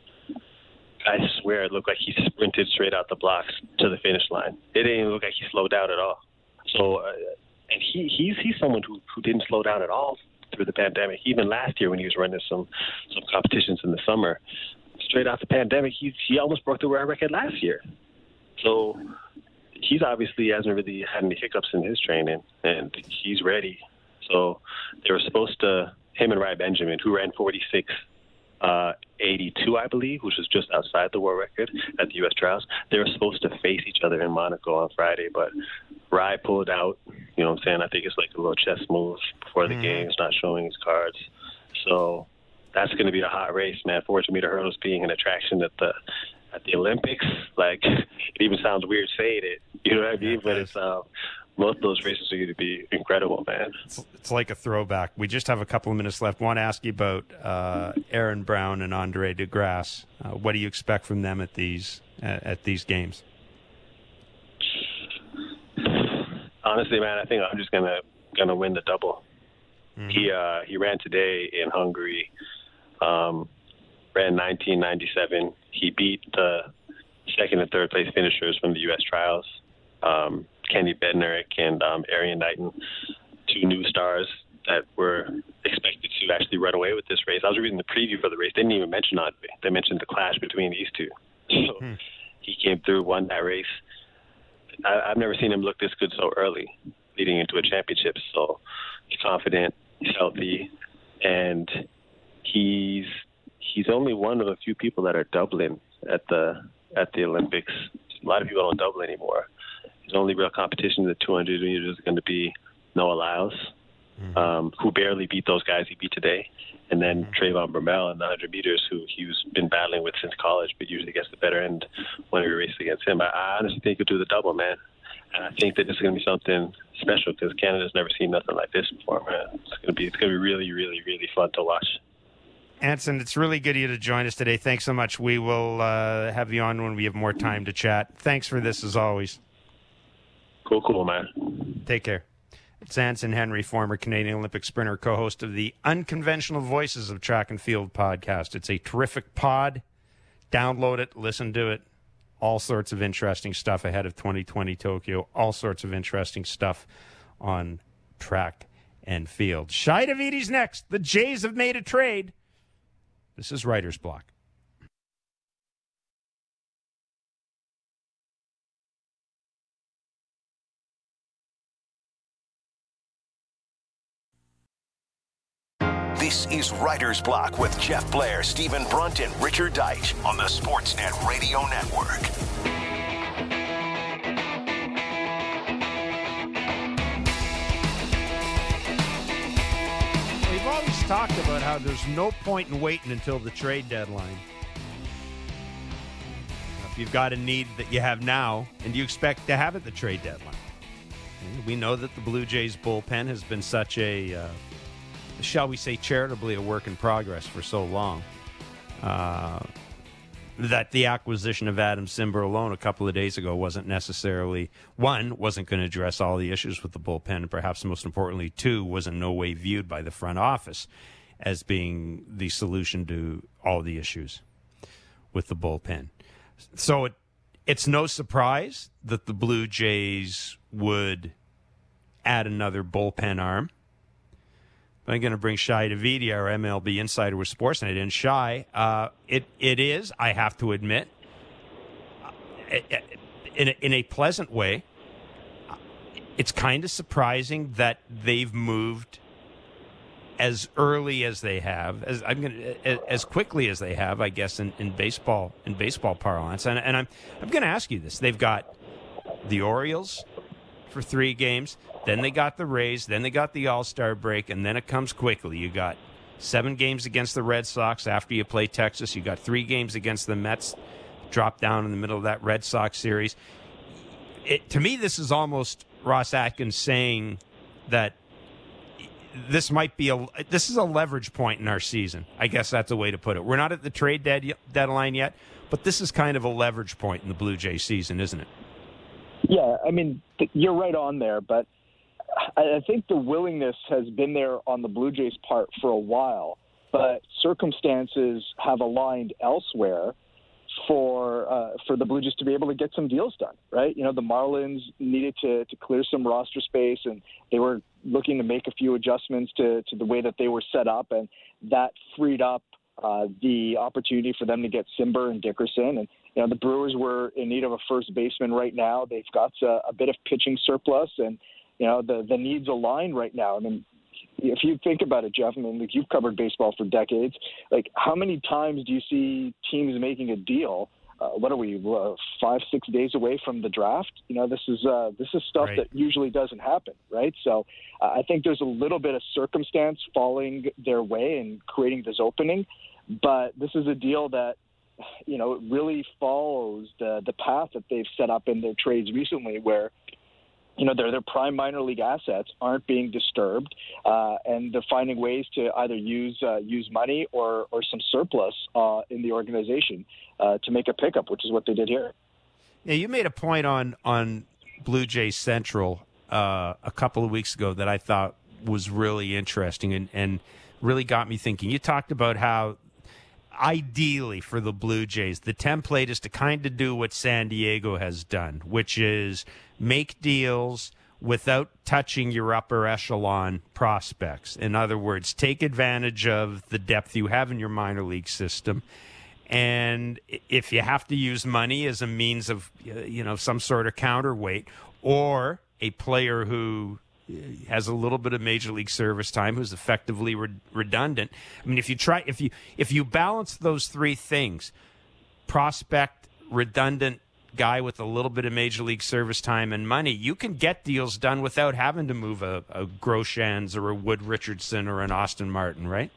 I swear it looked like he sprinted straight out the blocks to the finish line. It didn't even look like he slowed down at all. So uh, and he he's he's someone who who didn't slow down at all through the pandemic. Even last year when he was running some some competitions in the summer, straight out the pandemic, he he almost broke the world record last year. So he's obviously hasn't really had any hiccups in his training, and he's ready. So they were supposed to, him and Rai Benjamin, who ran forty-six eighty-two, I believe, which was just outside the world record at the U S trials. They were supposed to face each other in Monaco on Friday, but Rai pulled out. You know what I'm saying? I think it's like a little chess move before the mm-hmm. game. He's not showing his cards. So that's going to be a hot race, man. four hundred meter hurdles being an attraction at the at the Olympics. Like, it even sounds weird saying it. You know what I mean? Yeah, but it's uh, most of those races are going to be incredible, man. It's, it's like a throwback. We just have a couple of minutes left. I want to ask you about uh, Aaron Brown and Andre DeGrasse. Uh, what do you expect from them at these uh, at these games? Honestly, man, I think I'm just gonna gonna win the double. Mm-hmm. He uh, he ran today in Hungary. Um, ran nineteen ninety-seven. He beat the second and third place finishers from the U S trials, um, Kenny Bednarek and um, Arian Knighton, two new stars that were expected to actually run away with this race. I was reading the preview for the race. They didn't even mention Andre. They mentioned the clash between these two. So hmm. he came through, won that race. I, I've never seen him look this good so early, leading into a championship. So he's confident, he's healthy, and he's he's only one of a few people that are doubling at the at the Olympics. A lot of people don't double anymore. His only real competition in the two hundred meters is going to be Noah Lyles, mm-hmm. um, who barely beat those guys he beat today, and then mm-hmm. Trayvon Bromell in the one hundred meters, who he's been battling with since college, but usually gets the better end when we race against him. I, I honestly think he'll do the double, man. And I think that this is going to be something special because Canada's never seen nothing like this before, man. It's going to be it's going to be really, really, really fun to watch. Anson, it's really good of you to join us today. Thanks so much. We will uh, have you on when we have more time to chat. Thanks for this, as always. Cool, cool, man. Take care. It's Anson Henry, former Canadian Olympic sprinter, co-host of the Unconventional Voices of Track and Field podcast. It's a terrific pod. Download it, listen to it. All sorts of interesting stuff ahead of twenty twenty Tokyo. All sorts of interesting stuff on track and field. Shai Davidi's next. The Jays have made a trade. This is Writer's Block. This is Writer's Block with Jeff Blair, Stephen Brunt, and Richard Deitch on the Sportsnet Radio Network. We've always talked about how there's no point in waiting until the trade deadline. If you've got a need that you have now, and you expect to have at the trade deadline. And we know that the Blue Jays bullpen has been such a... Uh, shall we say, charitably a work in progress for so long, uh, that the acquisition of Adam Cimber alone a couple of days ago wasn't necessarily, one, wasn't going to address all the issues with the bullpen, and perhaps most importantly, two, was in no way viewed by the front office as being the solution to all the issues with the bullpen. So it, it's no surprise that the Blue Jays would add another bullpen arm. I'm going to bring Shai Davidi, our M L B insider with Sportsnet, in. Shai, uh, it it is, I have to admit, in a, in a pleasant way, it's kind of surprising that they've moved as early as they have, as I'm going to, as quickly as they have, I guess, in, in baseball in baseball parlance. And, and I'm I'm going to ask you this: they've got the Orioles for three games. Then they got the Rays. Then they got the All-Star break. And then it comes quickly. You got seven games against the Red Sox after you play Texas. You got three games against the Mets. Drop down in the middle of that Red Sox series. It, to me, this is almost Ross Atkins saying that this might be a this is a leverage point in our season. I guess that's a way to put it. We're not at the trade dead, deadline yet, but this is kind of a leverage point in the Blue Jay season, isn't it? Yeah, I mean, you're right on there, but I think the willingness has been there on the Blue Jays' part for a while, but circumstances have aligned elsewhere for uh, for the Blue Jays to be able to get some deals done, right? You know, the Marlins needed to, to clear some roster space, and they were looking to make a few adjustments to, to the way that they were set up, and that freed up uh, the opportunity for them to get Simber and Dickerson. And, you know, the Brewers were in need of a first baseman right now. They've got a, a bit of pitching surplus, and, you know, the, the needs align right now. I mean, if you think about it, Jeff, I mean, like, you've covered baseball for decades. Like, how many times do you see teams making a deal? Uh, what are we, uh, five, six days away from the draft? You know, this is uh, this is stuff right. that usually doesn't happen, right? So uh, I think there's a little bit of circumstance falling their way and creating this opening. But this is a deal that, you know, it really follows the, the path that they've set up in their trades recently, where, you know, their their prime minor league assets aren't being disturbed, uh, and they're finding ways to either use uh, use money or or some surplus uh, in the organization uh, to make a pickup, which is what they did here. Yeah, you made a point on on Blue Jays Central uh, a couple of weeks ago that I thought was really interesting and, and really got me thinking. You talked about how ideally for the Blue Jays, the template is to kind of do what San Diego has done, which is make deals without touching your upper echelon prospects. In other words, take advantage of the depth you have in your minor league system. And if you have to use money as a means of, you know, some sort of counterweight, or a player who has a little bit of major league service time, who's effectively re- redundant. I mean, if you try, if you if you balance those three things, prospect, redundant guy with a little bit of major league service time and money, you can get deals done without having to move a, a Groshans or a Wood Richardson or an Austin Martin, right?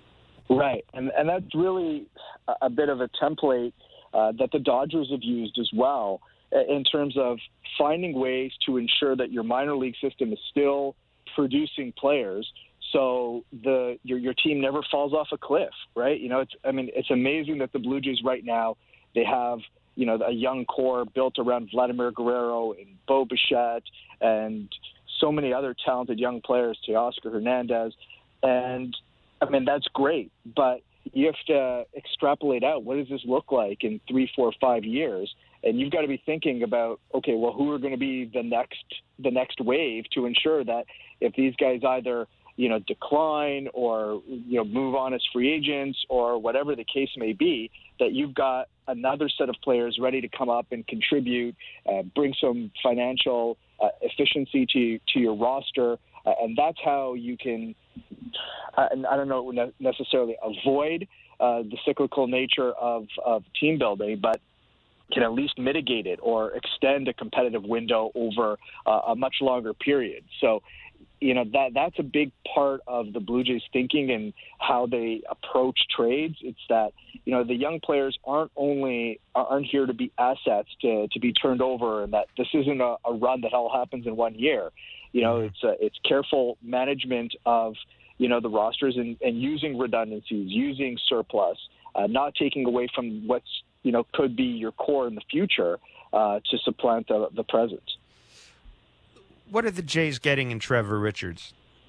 Right, and and that's really a bit of a template uh, that the Dodgers have used as well, in terms of finding ways to ensure that your minor league system is still producing players, so the your your team never falls off a cliff, right? You know, it's I mean, it's amazing that the Blue Jays right now, they have, you know, a young core built around Vladimir Guerrero and Bo Bichette and so many other talented young players, Teoscar Hernandez, and I mean, that's great, but you have to extrapolate out, what does this look like in three, four, five years? And you've got to be thinking about, okay, well, who are going to be the next the next wave to ensure that if these guys either, you know, decline or, you know, move on as free agents or whatever the case may be, that you've got another set of players ready to come up and contribute, uh, bring some financial uh, efficiency to to your roster, uh, and that's how you can, uh, I don't know, necessarily avoid uh, the cyclical nature of, of team building, but can at least mitigate it or extend a competitive window over uh, a much longer period. So, you know, that that's a big part of the Blue Jays thinking and how they approach trades. It's that, you know, the young players aren't only aren't here to be assets to, to be turned over, and that this isn't a, a run that all happens in one year. You know, it's a, it's careful management of, you know, the rosters and, and using redundancies, using surplus, uh, not taking away from what's, you know, could be your core in the future uh, to supplant the, the present. What are the Jays getting in Trevor Richards?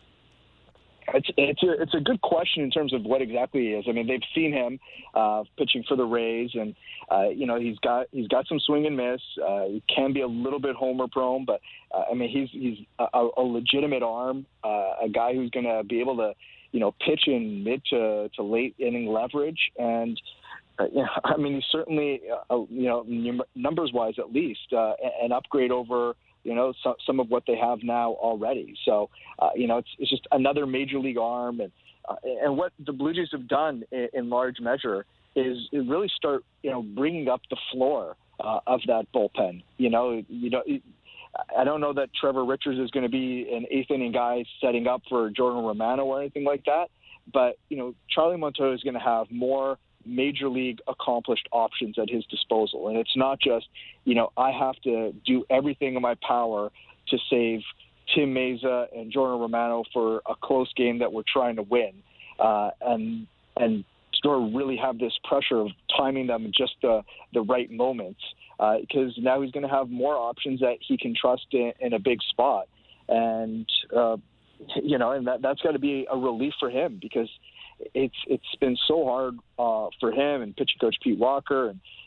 It's it's a, it's a good question in terms of what exactly he is. I mean, they've seen him uh, pitching for the Rays, and uh, you know, he's got he's got some swing and miss. Uh, he can be a little bit homer prone, but uh, I mean, he's he's a, a legitimate arm, uh, a guy who's going to be able to, you know, pitch in mid to, to late inning leverage. And uh, you know, I mean, he's certainly uh, you know, numbers wise at least uh, an upgrade over, you know, so, some of what they have now already. So, uh, you know, it's it's just another major league arm. And uh, and what the Blue Jays have done in, in large measure is really start, you know, bringing up the floor uh, of that bullpen. You know, you know, I don't know that Trevor Richards is going to be an eighth inning guy setting up for Jordan Romano or anything like that. But, you know, Charlie Montoyo is going to have more major league accomplished options at his disposal. And it's not just, you know, I have to do everything in my power to save Tim Meza and Jordan Romano for a close game that we're trying to win. Uh, and, and sort of really have this pressure of timing them in just the, the right moments. Uh, because now he's going to have more options that he can trust in, in a big spot. And, uh, you know, and that, that's got to be a relief for him, because it's it's been so hard uh, for him and pitching coach Pete Walker and just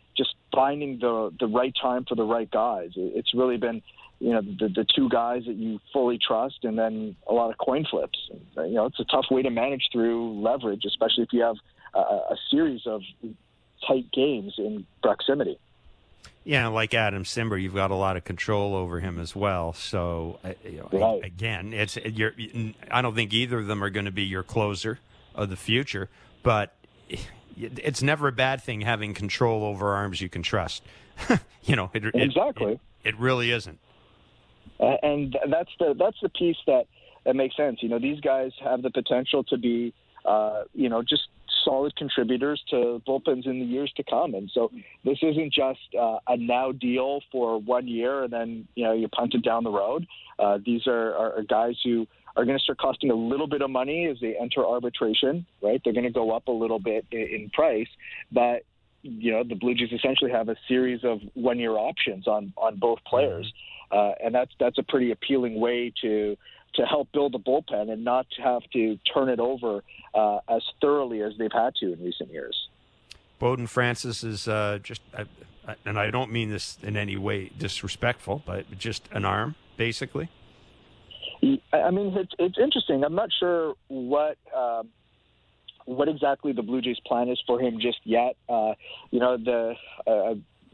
finding the the right time for the right guys. It's really been, you know, the, the two guys that you fully trust, and then a lot of coin flips. You know, it's a tough way to manage through leverage, especially if you have a, a series of tight games in proximity. Yeah, like Adam Simber, you've got a lot of control over him as well. So, you know, right. again, it's you're, I don't think either of them are going to be your closer of the future, but it's never a bad thing having control over arms you can trust. you know, it, exactly. It, it, it really isn't. Uh, and that's the that's the piece that, that makes sense. You know, these guys have the potential to be, uh, you know, just solid contributors to bullpens in the years to come. And so this isn't just uh, a now deal for one year and then, you know, you punt it down the road. Uh, these are, are guys who are going to start costing a little bit of money as they enter arbitration, right? They're going to go up a little bit in, in price, but, you know, the Blue Jays essentially have a series of one-year options on, on both players. Uh, and that's that's a pretty appealing way to to help build a bullpen and not to have to turn it over uh, as thoroughly as they've had to in recent years. Bowden Francis is uh, just, uh, and I don't mean this in any way disrespectful, but just an arm, basically. I mean, it's, it's interesting. I'm not sure what um, what exactly the Blue Jays' plan is for him just yet. Uh, you know, the uh,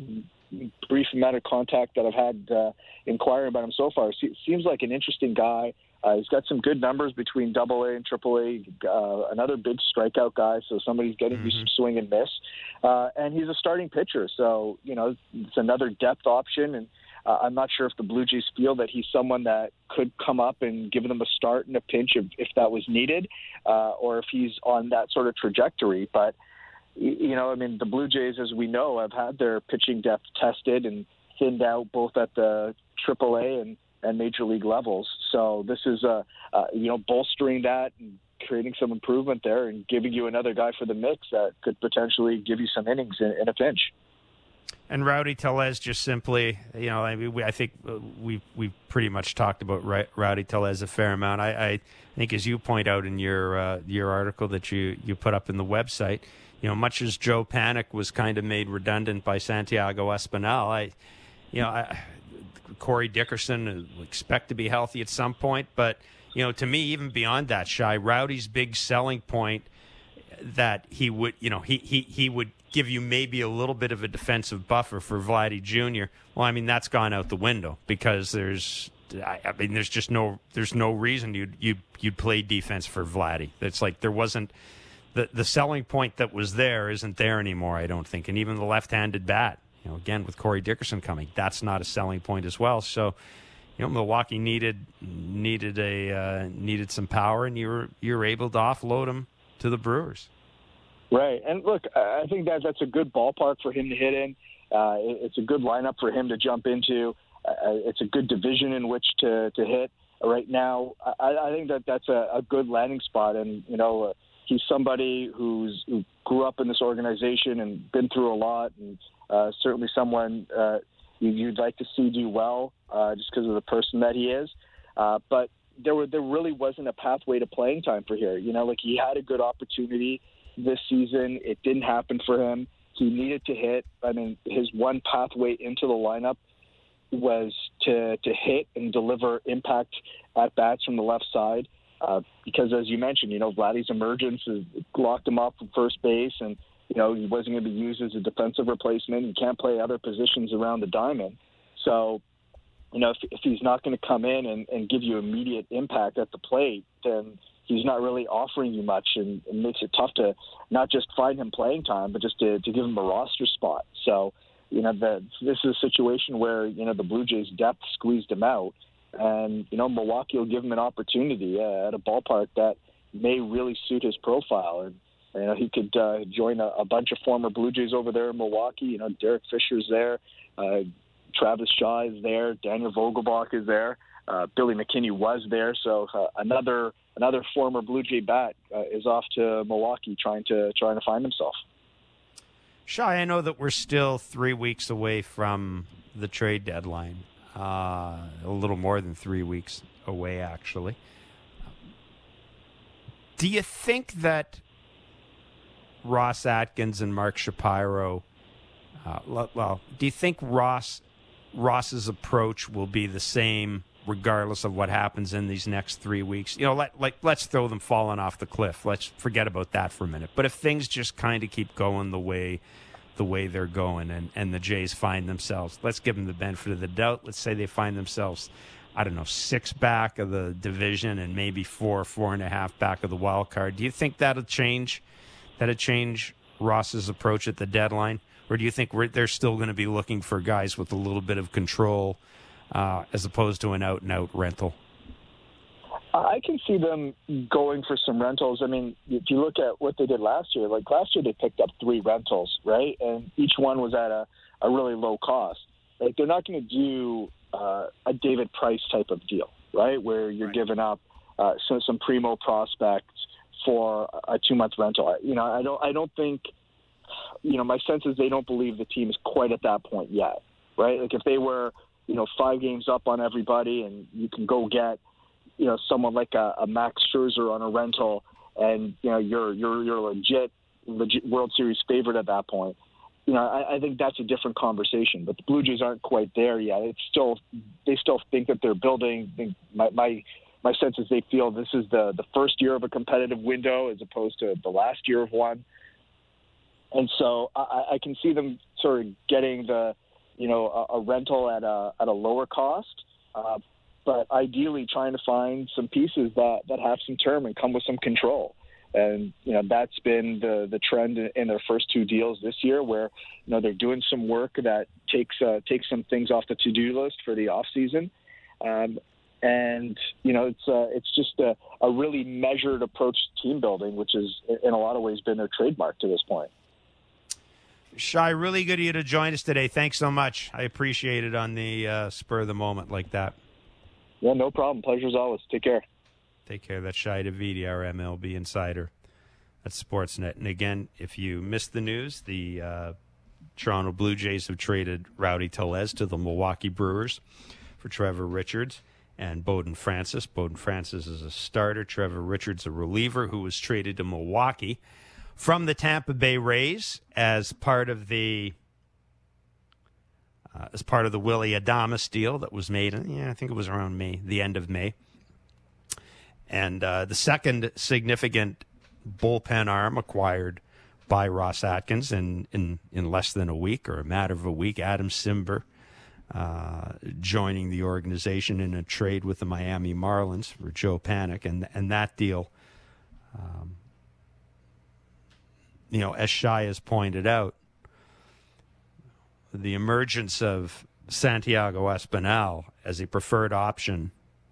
brief amount of contact that I've had uh, inquiring about him so far, se- seems like an interesting guy. Uh, he's got some good numbers between Double A and Triple A. Uh, another big strikeout guy, so somebody's getting mm-hmm. you some swing and miss. Uh, and he's a starting pitcher, so you know it's another depth option. And uh, I'm not sure if the Blue Jays feel that he's someone that could come up and give them a start in a pinch if, if that was needed, uh, or if he's on that sort of trajectory. But you know, I mean, the Blue Jays, as we know, have had their pitching depth tested and thinned out both at the Triple A and, and Major League levels. So this is, uh, uh, you know, bolstering that and creating some improvement there and giving you another guy for the mix that could potentially give you some innings in, in a pinch. And Rowdy Tellez just simply, you know, I mean, we, I think we've, we've pretty much talked about Rowdy Tellez a fair amount. I, I think, as you point out in your uh, your article that you, you put up in the website, you know, much as Joe Panik was kind of made redundant by Santiago Espinal, I, you know, I, Corey Dickerson expect to be healthy at some point, but you know, to me, even beyond that, Shy, Rowdy's big selling point that he would, you know, he he he would give you maybe a little bit of a defensive buffer for Vladdy Junior Well, I mean, that's gone out the window because there's, I, I mean, there's just no, there's no reason you'd you you'd play defense for Vladdy. It's like there wasn't. The the selling point that was there isn't there anymore, I don't think. And even the left-handed bat, you know, again with Corey Dickerson coming, that's not a selling point as well. So, you know, Milwaukee needed needed a uh, needed some power, and you were you were able to offload him to the Brewers. Right, and look, I think that that's a good ballpark for him to hit in. Uh, it's a good lineup for him to jump into. Uh, it's a good division in which to to hit. Right now, I, I think that that's a, a good landing spot, and you know. Uh, He's somebody who's, who grew up in this organization and been through a lot, and uh, certainly someone uh, you'd like to see do well uh, just because of the person that he is. Uh, but there were there really wasn't a pathway to playing time for here. You know, like he had a good opportunity this season. It didn't happen for him. He needed to hit. I mean, his one pathway into the lineup was to to hit and deliver impact at bats from the left side. Uh, because, as you mentioned, you know, Vladdy's emergence has locked him off from first base, and, you know, he wasn't going to be used as a defensive replacement. He can't play other positions around the diamond. So, you know, if, if he's not going to come in and, and give you immediate impact at the plate, then he's not really offering you much, and it makes it tough to not just find him playing time, but just to, to give him a roster spot. So, you know, the, this is a situation where, you know, the Blue Jays' depth squeezed him out. And, you know, Milwaukee will give him an opportunity uh, at a ballpark that may really suit his profile. And, you know, he could uh, join a, a bunch of former Blue Jays over there in Milwaukee. You know, Derek Fisher's there. Uh, Travis Shaw is there. Daniel Vogelbach is there. Uh, Billy McKinney was there. So uh, another another former Blue Jay bat uh, is off to Milwaukee trying to trying to find himself. Shy, I know that we're still three weeks away from the trade deadline. Uh, a little more than three weeks away, actually. Do you think that Ross Atkins and Mark Shapiro Uh, well, do you think Ross Ross's approach will be the same regardless of what happens in these next three weeks? You know, let, like let's throw them falling off the cliff. Let's forget about that for a minute. But if things just kind of keep going the way the way they're going, and, and the Jays find themselves, let's give them the benefit of the doubt. Let's say they find themselves, I don't know, six back of the division and maybe four, four and a half back of the wild card. Do you think that'll change? That'll change Ross's approach at the deadline? Or do you think we're, they're still going to be looking for guys with a little bit of control uh, as opposed to an out-and-out rental? I can see them going for some rentals. I mean, if you look at what they did last year, like last year they picked up three rentals, right? And each one was at a, a really low cost. Like they're not going to do uh, a David Price type of deal, right? Where you're right. giving up uh, some, some primo prospects for a two-month rental. You know, I don't, I don't think, you know, my sense is they don't believe the team is quite at that point yet, right? Like if they were, you know, five games up on everybody and you can go get, you know, someone like a, a Max Scherzer on a rental, and you know you're you're you're legit, legit World Series favorite at that point. You know, I, I think that's a different conversation. But the Blue Jays aren't quite there yet. It's still they still think that they're building. My my my sense is they feel this is the the first year of a competitive window as opposed to the last year of one. And so I, I can see them sort of getting the, you know, a, a rental at a at a lower cost. Uh, but ideally trying to find some pieces that, that have some term and come with some control. And, you know, that's been the, the trend in their first two deals this year where, you know, they're doing some work that takes uh, takes some things off the to-do list for the offseason. Um, and, you know, it's uh, it's just a, a really measured approach to team building, which has, in a lot of ways, been their trademark to this point. Shai, really good of you to join us today. Thanks so much. I appreciate it on the uh, spur of the moment like that. Yeah, no problem. Pleasure as always. Take care. Take care. That's Shai Davidi, our M L B insider at Sportsnet. And again, if you missed the news, the uh, Toronto Blue Jays have traded Rowdy Tellez to the Milwaukee Brewers for Trevor Richards and Bowden Francis. Bowden Francis is a starter. Trevor Richards, a reliever who was traded to Milwaukee from the Tampa Bay Rays as part of the Uh, as part of the Willy Adames deal that was made, in, yeah, I think it was around May, the end of May. And uh, the second significant bullpen arm acquired by Ross Atkins in, in, in less than a week, or a matter of a week, Adam Cimber uh, joining the organization in a trade with the Miami Marlins for Joe Panik. And, and that deal, um, you know, as Shai has pointed out, the emergence of Santiago Espinal as a preferred option,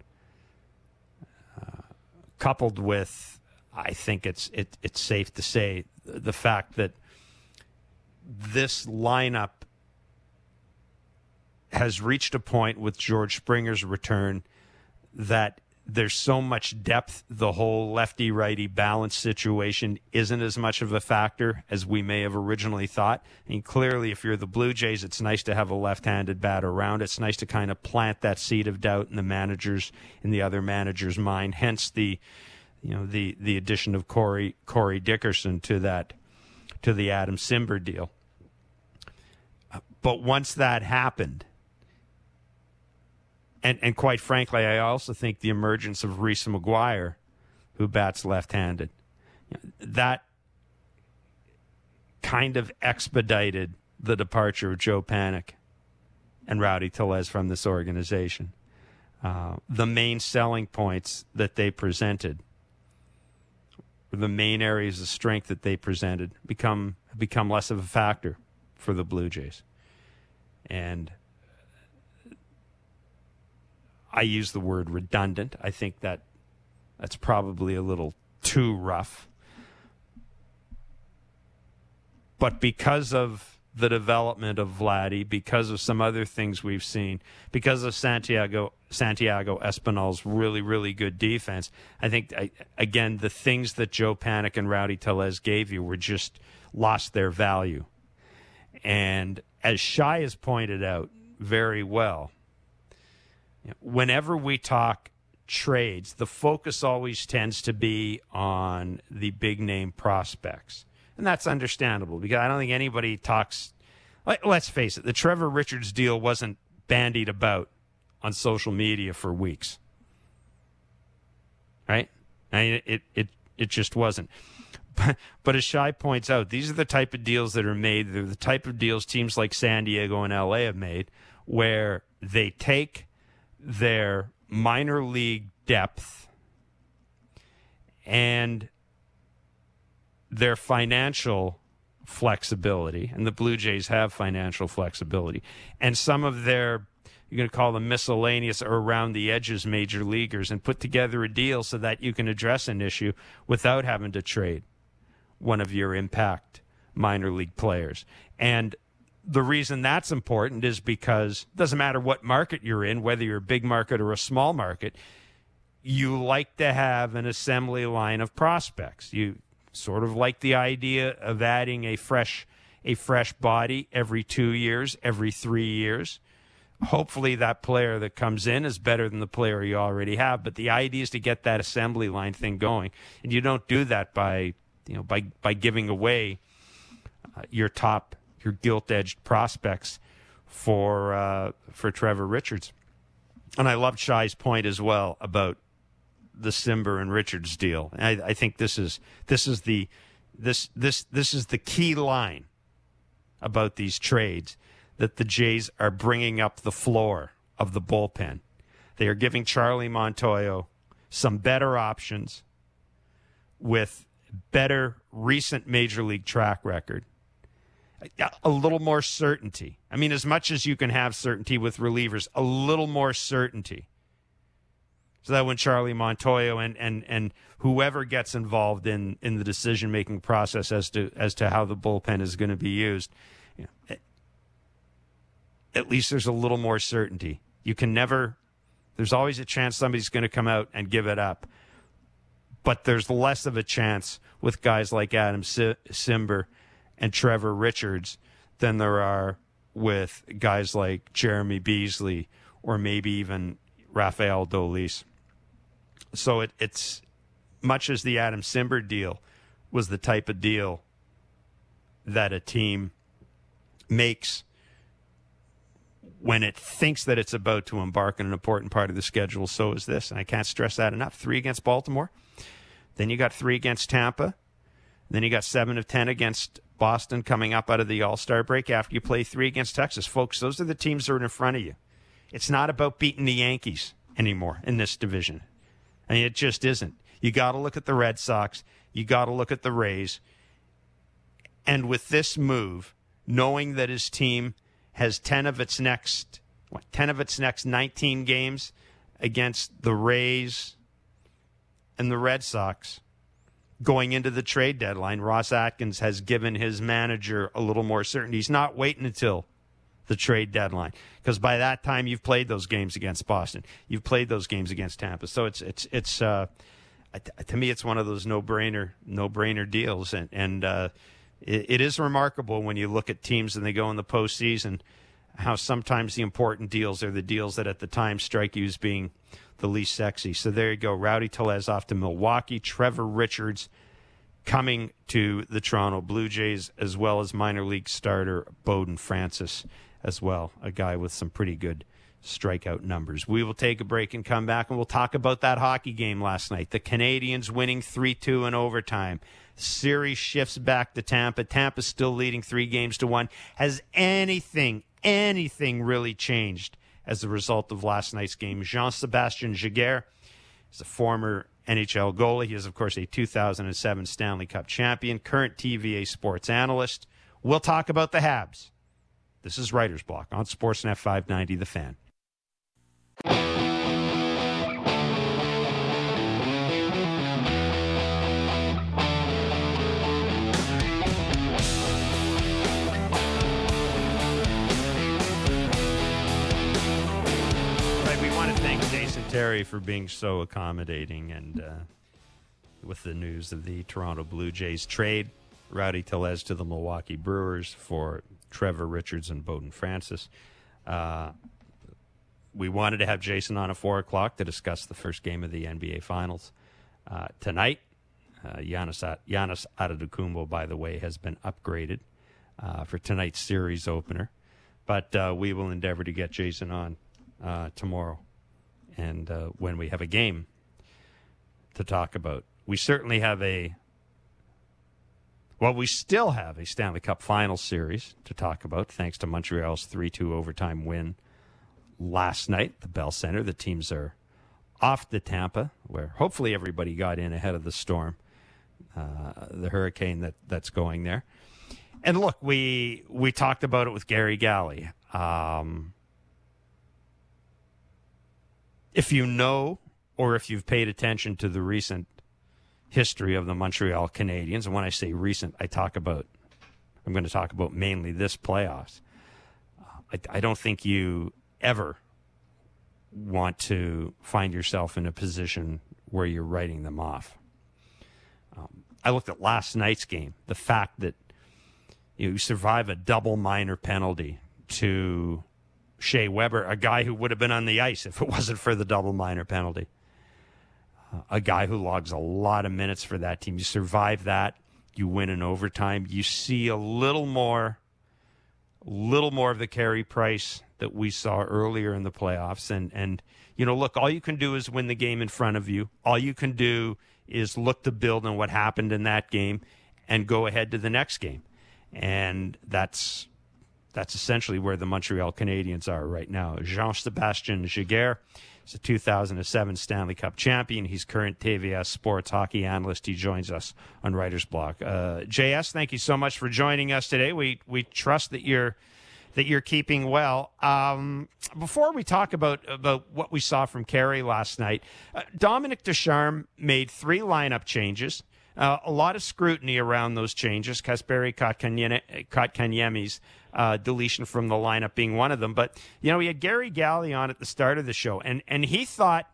uh, coupled with, I think it's it, it's safe to say, the fact that this lineup has reached a point with George Springer's return that there's so much depth, the whole lefty-righty balance situation isn't as much of a factor as we may have originally thought. And clearly, if you're the Blue Jays, it's nice to have a left-handed batter around. It's nice to kind of plant that seed of doubt in the manager's, in the other manager's mind. Hence the, you know, the the addition of Corey Corey Dickerson to that, to the Adam Cimber deal. But once that happened, And, and quite frankly, I also think the emergence of Reese McGuire, who bats left-handed, that kind of expedited the departure of Joe Panik and Rowdy Tellez from this organization. Uh, the main selling points that they presented, the main areas of strength that they presented, become become less of a factor for the Blue Jays. And I use the word redundant. I think that that's probably a little too rough. But because of the development of Vladdy, because of some other things we've seen, because of Santiago Santiago Espinal's really, really good defense, I think, I, again, the things that Joe Panik and Rowdy Tellez gave you were just lost their value. And as Shai has pointed out very well, whenever we talk trades, the focus always tends to be on the big-name prospects. And that's understandable because I don't think anybody talks let's face it, the Trevor Richards deal wasn't bandied about on social media for weeks. Right? I mean, it, it, it just wasn't. But, but as Shai points out, these are the type of deals that are made. They're the type of deals teams like San Diego and L A have made, where they take their minor league depth and their financial flexibility, and the Blue Jays have financial flexibility, and some of their, you're going to call them miscellaneous or around the edges major leaguers, and put together a deal so that you can address an issue without having to trade one of your impact minor league players. And the reason that's important is because it doesn't matter what market you're in, whether you're a big market or a small market, you like to have an assembly line of prospects. You sort of like the idea of adding a fresh a fresh body every two years, every three years. Hopefully that player that comes in is better than the player you already have, but the idea is to get that assembly line thing going. And you don't do that by, you know, by by giving away uh, your top, your gilt-edged prospects for uh, for Trevor Richards. And I loved Shai's point as well about the Cimber and Richards deal. I, I think this is this is the this this this is the key line about these trades, that the Jays are bringing up the floor of the bullpen. They are giving Charlie Montoyo some better options with better recent major league track record, a, a little more certainty. I mean, as much as you can have certainty with relievers, a little more certainty. So that when Charlie Montoyo and, and, and whoever gets involved in, in the decision-making process as to as to how the bullpen is going to be used, you know, at least there's a little more certainty. You can never, there's always a chance somebody's going to come out and give it up. But there's less of a chance with guys like Adam Cimber and Trevor Richards than there are with guys like Jeremy Beasley or maybe even Rafael Dolis. So it, it's much as the Adam Cimber deal was the type of deal that a team makes when it thinks that it's about to embark on an important part of the schedule, so is this. And I can't stress that enough. Three against Baltimore. Then you got three against Tampa. Then you got seven of ten against Boston coming up out of the All-Star break after you play three against Texas. Folks, those are the teams that are in front of you. It's not about beating the Yankees anymore in this division. I mean, it just isn't. You got to look at the Red Sox. You got to look at the Rays. And with this move, knowing that his team has ten of its next, what, ten of its next nineteen games against the Rays and the Red Sox going into the trade deadline, Ross Atkins has given his manager a little more certainty. He's not waiting until the trade deadline, because by that time you've played those games against Boston, you've played those games against Tampa. So it's it's it's uh, to me it's one of those no brainer no brainer deals, and and uh, it, it is remarkable when you look at teams and they go in the postseason, how sometimes the important deals are the deals that at the time strike you as being the least sexy. So there you go. Rowdy Tellez off to Milwaukee. Trevor Richards coming to the Toronto Blue Jays, as well as minor league starter Bowden Francis as well, a guy with some pretty good strikeout numbers. We will take a break and come back, and we'll talk about that hockey game last night. The Canadians winning three two in overtime. Series shifts back to Tampa. Tampa's still leading three games to one. Has anything, anything really changed as a result of last night's game? Jean-Sébastien Giguère is a former N H L goalie. He is, of course, a two thousand seven Stanley Cup champion, current T V A sports analyst. We'll talk about the Habs. This is Writer's Block on Sportsnet five ninety, The Fan. Jason Terry for being so accommodating, and uh, with the news of the Toronto Blue Jays trade, Rowdy Tellez to the Milwaukee Brewers for Trevor Richards and Bowden Francis. Uh, we wanted to have Jason on at four o'clock to discuss the first game of the N B A Finals. Uh, tonight, uh, Giannis, Giannis Antetokounmpo, by the way, has been upgraded uh, for tonight's series opener. But uh, we will endeavor to get Jason on uh, tomorrow, and uh, when we have a game to talk about. We certainly have a, well, we still have a Stanley Cup Final Series to talk about, thanks to Montreal's three two overtime win last night at the Bell Center. The teams are off to Tampa, where hopefully everybody got in ahead of the storm, uh, the hurricane that, that's going there. And look, we we talked about it with Gary Galley. Um, if you know or if you've paid attention to the recent history of the Montreal Canadiens, and when I say recent, I talk about, I'm going to talk about mainly this playoffs. I, I don't think you ever want to find yourself in a position where you're writing them off. Um, I looked at last night's game, the fact that you survive a double minor penalty to Shea Weber, a guy who would have been on the ice if it wasn't for the double minor penalty. Uh, a guy who logs a lot of minutes for that team. You survive that, you win in overtime. You see a little more, little more of the Carey Price that we saw earlier in the playoffs. And, and, you know, look, all you can do is win the game in front of you. All you can do is look to build on what happened in that game and go ahead to the next game. And that's that's essentially where the Montreal Canadiens are right now. Jean-Sébastien Giguère is a two thousand seven Stanley Cup champion. He's current T V S sports hockey analyst. He joins us on Writer's Block. Uh, J S, thank you so much for joining us today. We we trust that you're that you're keeping well. Um, before we talk about about what we saw from Carey last night, uh, Dominic Ducharme made three lineup changes. Uh, a lot of scrutiny around those changes. Kasperi Kotkaniemi's uh, deletion from the lineup being one of them. But, you know, we had Gary Galley on at the start of the show, and, and he thought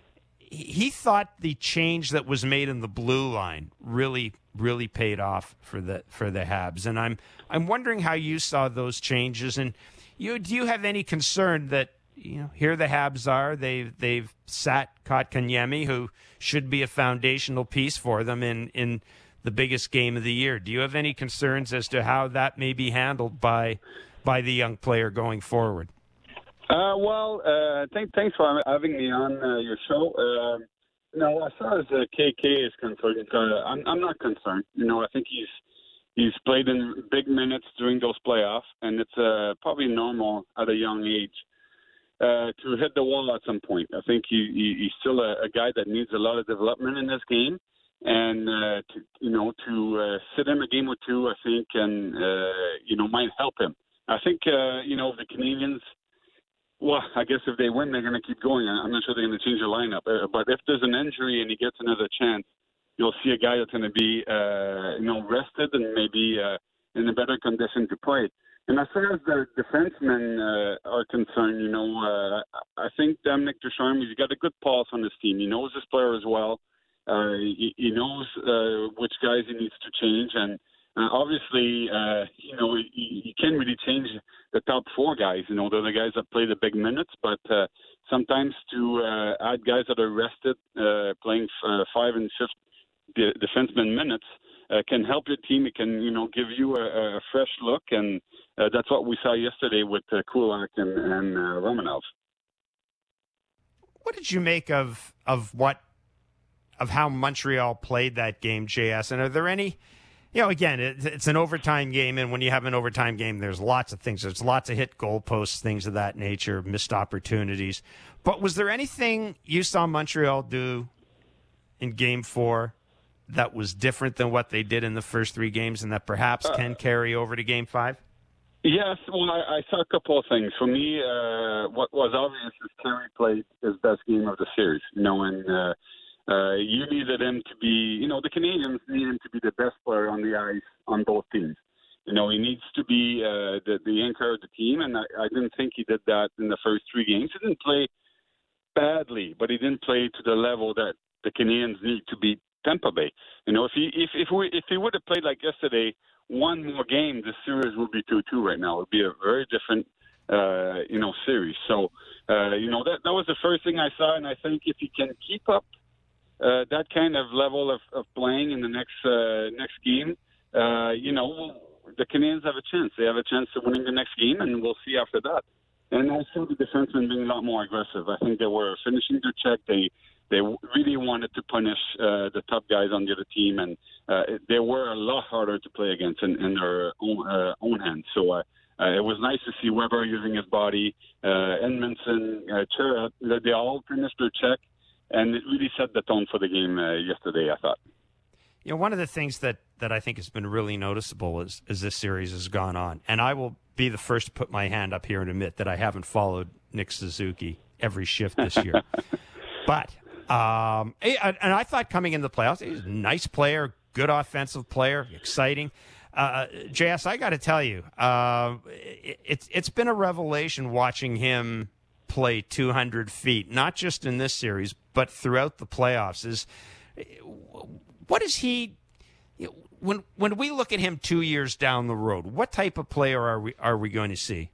he thought the change that was made in the blue line really, really paid off for the for the Habs. And I'm I'm wondering how you saw those changes. And you do you have any concern that, you know, here the Habs are, they've they've sat Kotkaniemi, who should be a foundational piece for them in, in the biggest game of the year. Do you have any concerns as to how that may be handled by by the young player going forward? Uh, well, uh, th- thanks for having me on uh, your show. Uh, you know, as far as uh, K K is concerned, uh, I'm, I'm not concerned. You know, I think he's he's played in big minutes during those playoffs, and it's uh, probably normal at a young age. Uh, to hit the wall at some point. I think he, he, he's still a, a guy that needs a lot of development in this game, and uh, to, you know, to uh, sit him a game or two, I think, and uh, you know, might help him. I think uh, you know, the Canadiens. Well, I guess if they win, they're going to keep going. I'm not sure they're going to change the lineup. Uh, but if there's an injury and he gets another chance, you'll see a guy that's going to be uh, you know, rested and maybe uh, in a better condition to play. And as far as the defensemen uh, are concerned, you know, uh, I think Dominic Ducharme, he's got a good pulse on his team. He knows his players well. Uh, he, he knows uh, which guys he needs to change. And uh, obviously, uh, you know, he, he can't really change the top four guys. You know, they're the guys that play the big minutes. But uh, sometimes to uh, add guys that are rested, uh, playing f- uh, five and fifth de- defenseman minutes, Uh, can help your team. It can, you know, give you a, a fresh look, and uh, that's what we saw yesterday with uh, Kulak and, and uh, Romanov. What did you make of of what of how Montreal played that game, J S? And are there any, you know, again, it, it's an overtime game, and when you have an overtime game, there's lots of things. There's lots of hit goalposts, things of that nature, missed opportunities. But was there anything you saw Montreal do in Game Four that was different than what they did in the first three games, and that perhaps uh, can carry over to Game Five? Yes, well, I, I saw a couple of things. For me, uh, what was obvious is Carey played his best game of the series. You know, and uh, uh, you needed him to be, you know, the Canadiens need him to be the best player on the ice on both teams. You know, he needs to be uh, the, the anchor of the team, and I, I didn't think he did that in the first three games. He didn't play badly, but he didn't play to the level that the Canadiens need to beat Tampa Bay. You know, if he if if we if he would have played like yesterday, one more game, the series would be two two right now. It would be a very different, uh, you know, series. So, uh, you know, that that was the first thing I saw, and I think if he can keep up uh, that kind of level of, of playing in the next uh, next game, uh, you know, the Canadiens have a chance. They have a chance of winning the next game, and we'll see after that. And I saw the defensemen being a lot more aggressive. I think they were finishing their check. They they really wanted to punish uh, the top guys on the other team, and uh, they were a lot harder to play against in, in their own, uh, own hands. So uh, uh, it was nice to see Weber using his body, uh, Edmondson, uh, Chera, they all finished their check, and it really set the tone for the game uh, yesterday, I thought. You know, one of the things that, that I think has been really noticeable as, as this series has gone on, and I will be the first to put my hand up here and admit that I haven't followed Nick Suzuki every shift this year. But, um, and I thought coming into the playoffs, he's a nice player, good offensive player, exciting. Uh, J S, I got to tell you, uh, it, it's it's been a revelation watching him play two hundred feet, not just in this series, but throughout the playoffs. Is what is he? When when we look at him two years down the road, what type of player are we are we going to see?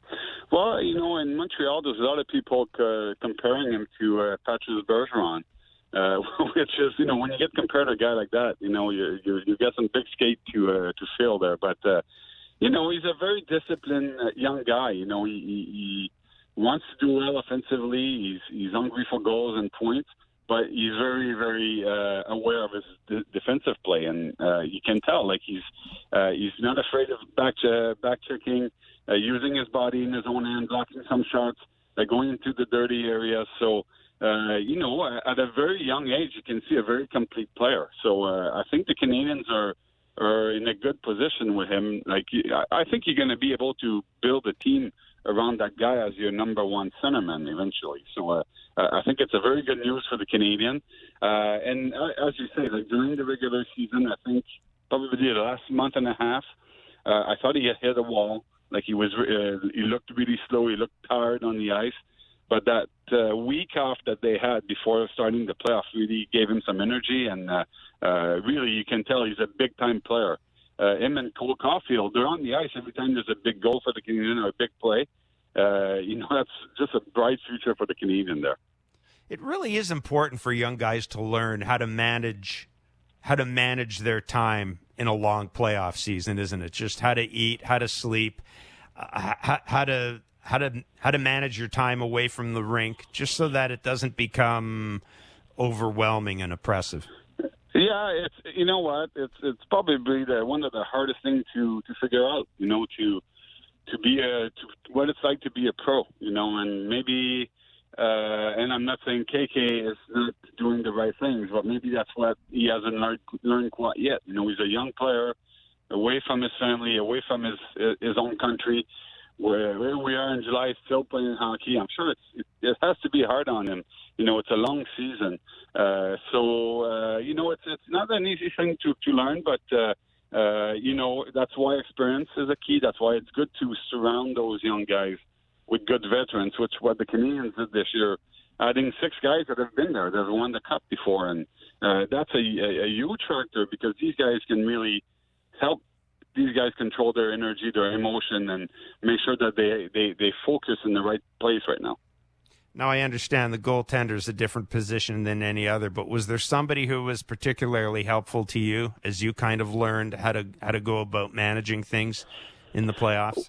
Well, you know, in Montreal, there's a lot of people uh, comparing him to uh, Patrice Bergeron, uh, which is, you know, when you get compared to a guy like that, you know, you you, you get some big skate to uh, to fill there. But uh, you know, he's a very disciplined uh, young guy. You know, he, he, he wants to do well offensively. He's he's hungry for goals and points. But he's very, very uh, aware of his d- defensive play, and uh, you can tell, like he's uh, he's not afraid of back uh, back checking, uh, using his body in his own hand, blocking some shots, uh, going into the dirty areas. So, uh, you know, at a very young age, you can see a very complete player. So, uh, I think the Canadiens are are in a good position with him. Like, I think you're going to be able to build a team around that guy as your number one centerman eventually. So uh, uh, I think it's a very good news for the Canadian. Uh, and uh, as you say, like during the regular season, I think probably the last month and a half, uh, I thought he had hit a wall. Like he was, uh, he looked really slow. He looked tired on the ice. But that uh, week off that they had before starting the playoffs really gave him some energy. And uh, uh, really, you can tell he's a big-time player. Uh, him and Cole Caulfield, they're on the ice every time there's a big goal for the Canadian or a big play. Uh, you know, that's just a bright future for the Canadian there. It really is important for young guys to learn how to manage how to manage their time in a long playoff season, isn't it? Just how to eat, how to sleep, uh, how, how to how to how to manage your time away from the rink, just so that it doesn't become overwhelming and oppressive. Yeah, it's you know what it's it's probably the, one of the hardest things to, to figure out. You know, to to be a to, what it's like to be a pro. You know, and maybe uh, and I'm not saying K K is not doing the right things, but maybe that's what he hasn't learned learned quite yet. You know, he's a young player, away from his family, away from his his own country. Where, where we are in July, still playing hockey. I'm sure it's, it, it has to be hard on him. You know, it's a long season. Uh, so, uh, you know, it's it's not an easy thing to, to learn, but, uh, uh, you know, that's why experience is a key. That's why it's good to surround those young guys with good veterans, which what the Canadians did this year, adding six guys that have been there, that have won the Cup before. And uh, that's a, a, a huge factor because these guys can really help these guys control their energy, their emotion, and make sure that they, they, they focus in the right place right now. Now, I understand the goaltender is a different position than any other, but was there somebody who was particularly helpful to you as you kind of learned how to how to go about managing things in the playoffs?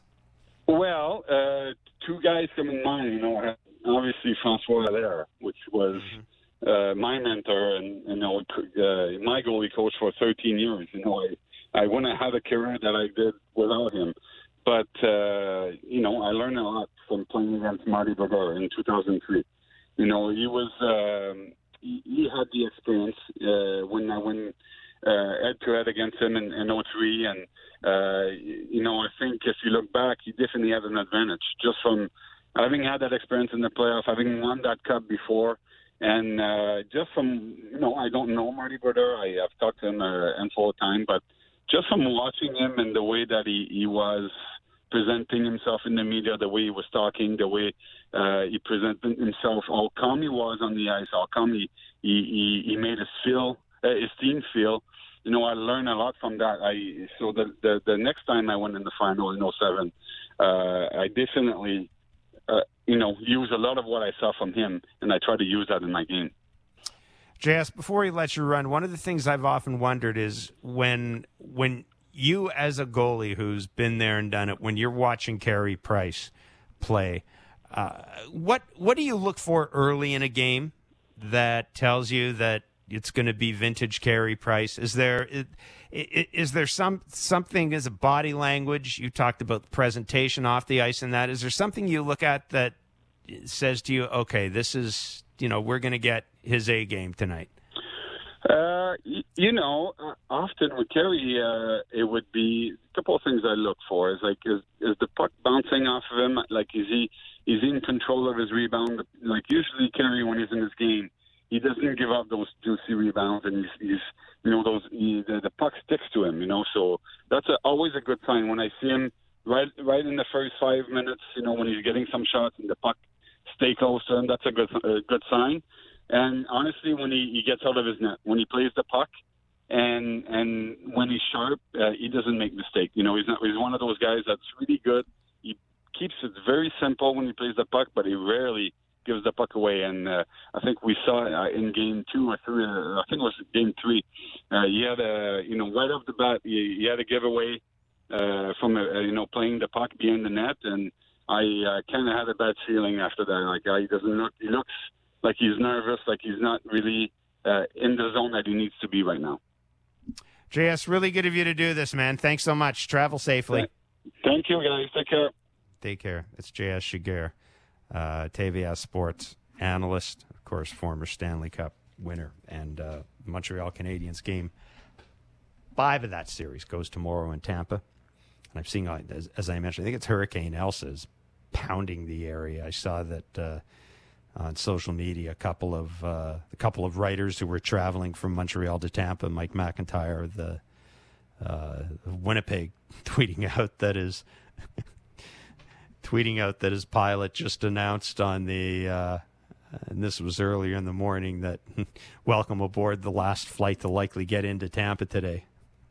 Well, uh, two guys come in mind. You know, obviously Francois Allaire, which was mm-hmm. uh, my mentor and you know uh, my goalie coach for thirteen years. You know, I. I wouldn't have a career that I did without him. But, uh, you know, I learned a lot from playing against Marty Brodeur in two thousand three. You know, he was, um, he, he had the experience uh, when I went uh, head-to-head against him in, in oh three. And, uh, you know, I think if you look back, he definitely had an advantage just from having had that experience in the playoff, having won that cup before. And uh, just from, you know, I don't know Marty Brodeur. I have talked to him a handful of times, but just from watching him and the way that he, he was presenting himself in the media, the way he was talking, the way uh, he presented himself, how calm he was on the ice, how calm he, he, he made his feel, uh, his team feel. You know, I learned a lot from that. I So the, the, the next time I went in the final in oh seven, uh, I definitely, uh, you know, used a lot of what I saw from him, and I try to use that in my game. J S, before he lets you run, one of the things I've often wondered is when when you as a goalie who's been there and done it, when you're watching Carey Price play, uh, what what do you look for early in a game that tells you that it's going to be vintage Carey Price? Is there is, is there some something as a body language? You talked about the presentation off the ice and that. Is there something you look at that says to you, okay, this is, you know, we're going to get his A game tonight? Uh, you, you know, uh, often with Carey, uh, it would be a couple of things I look for. Is like, is, is the puck bouncing off of him? Like, is he is he in control of his rebound? Like, usually Carey, when he's in his game, he doesn't give up those juicy rebounds, and he's, he's you know, those he, the, the puck sticks to him. You know, so that's a, always a good sign when I see him right right in the first five minutes. You know, when he's getting some shots and the puck stay close to him, that's a good a good sign. And honestly, when he, he gets out of his net, when he plays the puck, and and when he's sharp, uh, he doesn't make mistakes. You know, he's not. He's one of those guys that's really good. He keeps it very simple when he plays the puck, but he rarely gives the puck away. And uh, I think we saw uh, in game two or three. Uh, I think it was game three. Uh, he had a you know right off the bat, he, he had a giveaway uh, from a, you know playing the puck behind the net, and I uh, kind of had a bad feeling after that. Like uh, he doesn't look. He looks like he's nervous, like he's not really uh, in the zone that he needs to be right now. J S, really good of you to do this, man. Thanks so much. Travel safely. Thank you, guys. Take care. Take care. It's J S Giguère, uh, T V S Sports analyst, of course, former Stanley Cup winner, and uh, Montreal Canadiens game five of that series goes tomorrow in Tampa. And I've seen, as, as I mentioned, I think it's Hurricane Elsa is pounding the area. I saw that uh, on social media, a couple of uh, a couple of writers who were traveling from Montreal to Tampa, Mike McIntyre, the uh, Winnipeg, tweeting out that his tweeting out that his pilot just announced on the uh, and this was earlier in the morning that welcome aboard the last flight to likely get into Tampa today.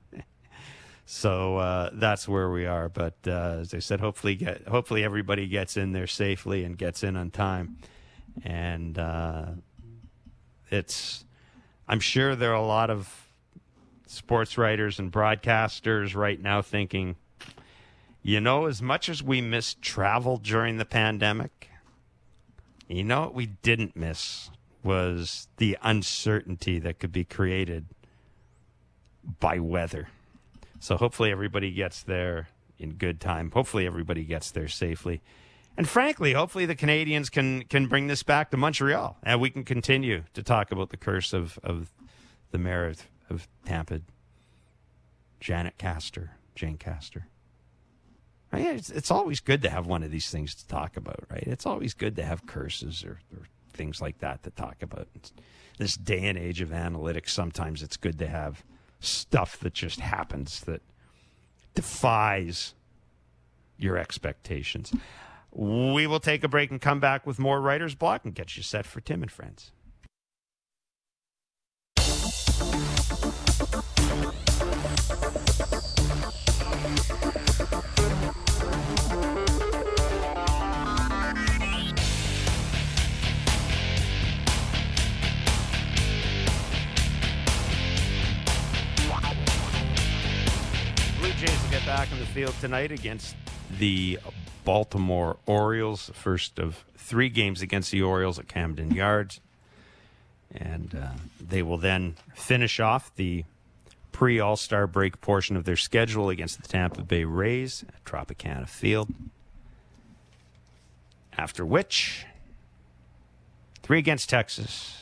So uh, that's where we are. But uh, as I said, hopefully get hopefully everybody gets in there safely and gets in on time. And uh, it's, I'm sure there are a lot of sports writers and broadcasters right now thinking, you know, as much as we missed travel during the pandemic, you know what we didn't miss was the uncertainty that could be created by weather. So hopefully everybody gets there in good time. Hopefully everybody gets there safely. And frankly, hopefully the Canadiens can can bring this back to Montreal, and we can continue to talk about the curse of, of the mayor of, of Tampa, Janet Castor, Jane Castor. I mean, it's, it's always good to have one of these things to talk about, right? It's always good to have curses or, or things like that to talk about. It's, this day and age of analytics, sometimes it's good to have stuff that just happens that defies your expectations. We will take a break and come back with more Writer's Block and get you set for Tim and Friends. Blue Jays will get back on the field tonight against the Baltimore Orioles, the first of three games against the Orioles at Camden Yards. And uh, they will then finish off the pre-All-Star break portion of their schedule against the Tampa Bay Rays at Tropicana Field. After which, three against Texas.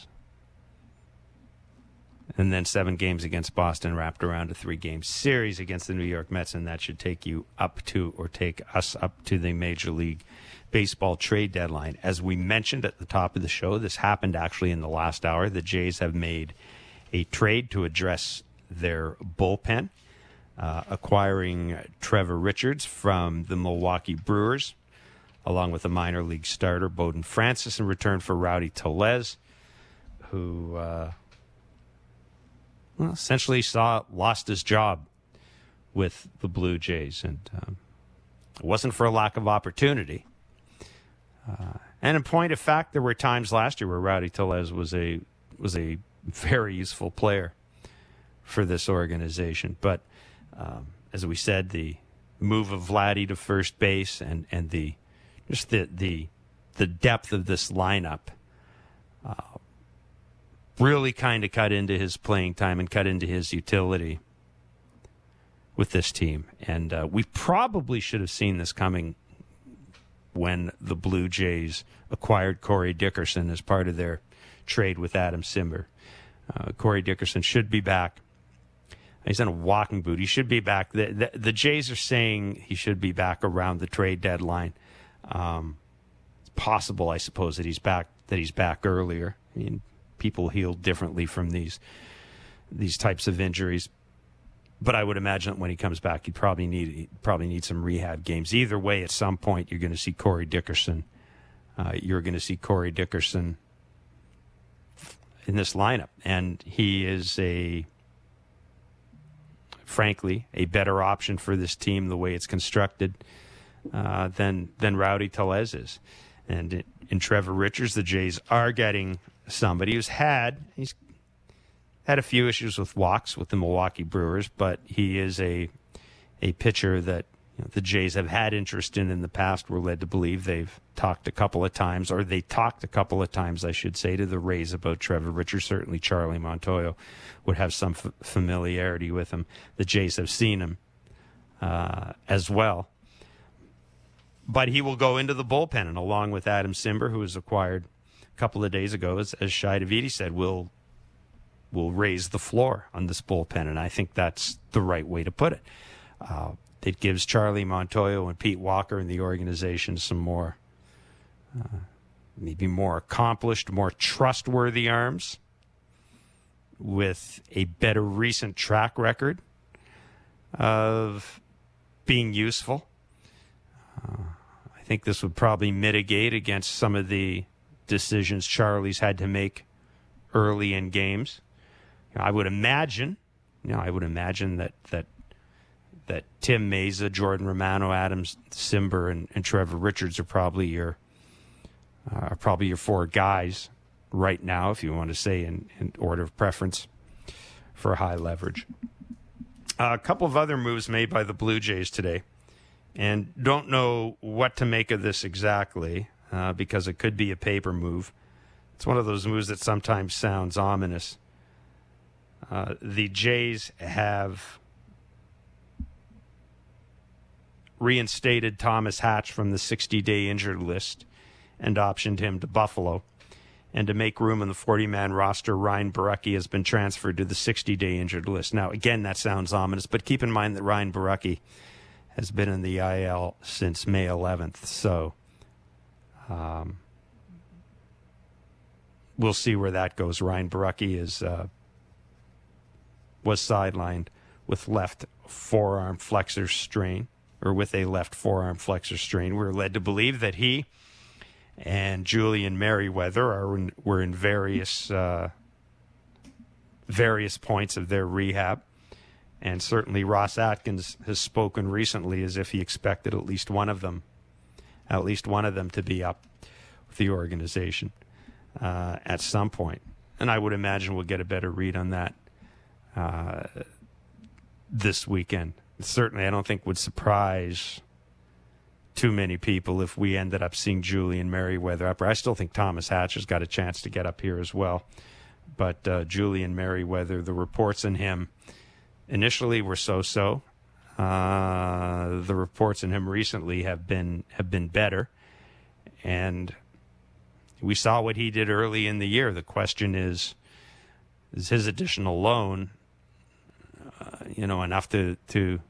And then seven games against Boston, wrapped around a three-game series against the New York Mets, and that should take you up to, or take us up to the Major League Baseball trade deadline. As we mentioned at the top of the show, this happened actually in the last hour. The Jays have made a trade to address their bullpen, uh, acquiring Trevor Richards from the Milwaukee Brewers, along with a minor league starter, Bowden Francis, in return for Rowdy Tellez, who... Uh, Well, essentially saw lost his job with the Blue Jays, and um, it wasn't for a lack of opportunity. Uh, and in point of fact, there were times last year where Rowdy Tellez was a was a very useful player for this organization. But um, as we said, the move of Vladdy to first base and, and the just the the the depth of this lineup uh, really kind of cut into his playing time and cut into his utility with this team. And uh, we probably should have seen this coming when the Blue Jays acquired Corey Dickerson as part of their trade with Adam Simber. Uh, Corey Dickerson should be back. He's in a walking boot. He should be back. The, the, the Jays are saying he should be back around the trade deadline. Um, it's possible, I suppose, that he's back. That he's back earlier. I mean, people heal differently from these these types of injuries. But I would imagine that when he comes back, he'd probably need he'd probably need some rehab games. Either way, at some point, you're going to see Corey Dickerson. Uh, you're going to see Corey Dickerson in this lineup, and he is a. Frankly, a better option for this team the way it's constructed uh, than than Rowdy Tellez is. And in, in Trevor Richards, the Jays are getting somebody who's had he's had a few issues with walks with the Milwaukee Brewers, but he is a a pitcher that you know, the Jays have had interest in in the past. We're led to believe they've talked a couple of times, or they talked a couple of times, I should say, to the Rays about Trevor Richards. Certainly Charlie Montoyo would have some f- familiarity with him. The Jays have seen him uh, as well. But he will go into the bullpen, and along with Adam Simber, who was acquired a couple of days ago, as, as Shai Davidi said, will will raise the floor on this bullpen, and I think that's the right way to put it. Uh, it gives Charlie Montoyo and Pete Walker and the organization some more, uh, maybe more accomplished, more trustworthy arms with a better recent track record of being useful. Uh, I think this would probably mitigate against some of the decisions Charlie's had to make early in games. You know, I would imagine, you know, I would imagine that that that Tim Mesa, Jordan Romano, Adam Simber, and, and Trevor Richards are probably your uh, are probably your four guys right now, if you want to say in, in order of preference for high leverage. Uh, a couple of other moves made by the Blue Jays today, and don't know what to make of this exactly uh, because it could be a paper move. It's one of those moves that sometimes sounds ominous. Uh, the Jays have reinstated Thomas Hatch from the sixty-day injured list and optioned him to Buffalo. And to make room in the forty-man roster, Ryan Borucki has been transferred to the sixty-day injured list. Now, again, that sounds ominous, but keep in mind that Ryan Borucki has been in the I L since May eleventh. So um, we'll see where that goes. Ryan Borucki is, uh, was sidelined with left forearm flexor strain, or with a left forearm flexor strain. We're led to believe that he and Julian Merriweather are in, were in various uh, various points of their rehab. And certainly Ross Atkins has spoken recently as if he expected at least one of them, at least one of them to be up with the organization uh, at some point. And I would imagine we'll get a better read on that uh, this weekend. Certainly, I don't think would surprise too many people if we ended up seeing Julian Merriweather up. I still think Thomas Hatch has got a chance to get up here as well. But uh, Julian Merriweather, the reports on him initially were so-so. Uh, the reports on him recently have been have been better. And we saw what he did early in the year. The question is, is his additional loan, uh, you know, enough to to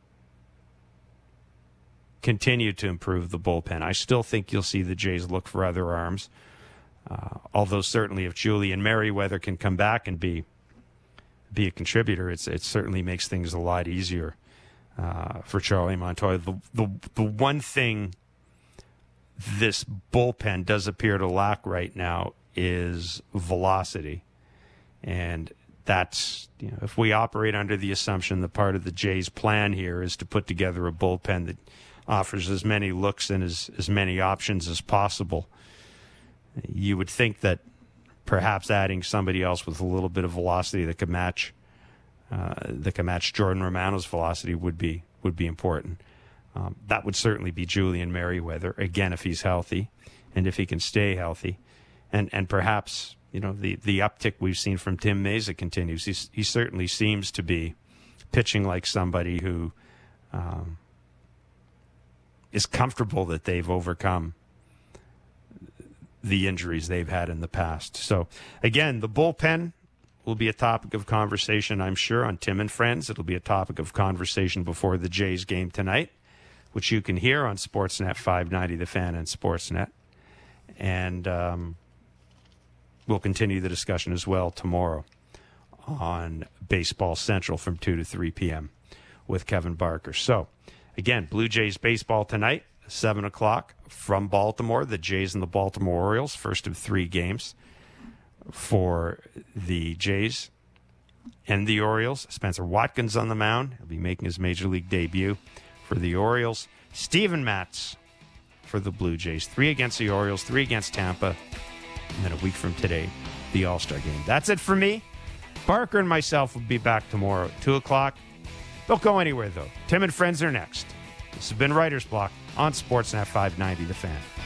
continue to improve the bullpen? I still think you'll see the Jays look for other arms. Uh, although certainly if Julian Merriweather can come back and be be a contributor, it's it certainly makes things a lot easier uh, for Charlie Montoyo. The, the the one thing this bullpen does appear to lack right now is velocity, and that's, you know, if we operate under the assumption that part of the Jays' plan here is to put together a bullpen that offers as many looks and as, as many options as possible, you would think that perhaps adding somebody else with a little bit of velocity that could match uh, that could match Jordan Romano's velocity would be would be important. Um, that would certainly be Julian Merriweather, again, if he's healthy and if he can stay healthy. And and perhaps, you know, the, the uptick we've seen from Tim Mesa continues. He's, he certainly seems to be pitching like somebody who um, is comfortable that they've overcome the injuries they've had in the past. So, again, the bullpen will be a topic of conversation, I'm sure, on Tim and Friends. It'll be a topic of conversation before the Jays game tonight, which you can hear on Sportsnet five ninety, The Fan, and Sportsnet. And um, we'll continue the discussion as well tomorrow on Baseball Central from two to three p.m. with Kevin Barker. So, again, Blue Jays baseball tonight, seven o'clock from Baltimore. The Jays and the Baltimore Orioles, first of three games for the Jays and the Orioles. Spencer Watkins on the mound. He'll be making his Major League debut for the Orioles. Steven Matz for the Blue Jays. Three against the Orioles, three against Tampa, and then a week from today, the All-Star game. That's it for me. Barker and myself will be back tomorrow at two o'clock. Don't go anywhere, though. Tim and Friends are next. This has been Writer's Block on Sportsnet five ninety, The Fan.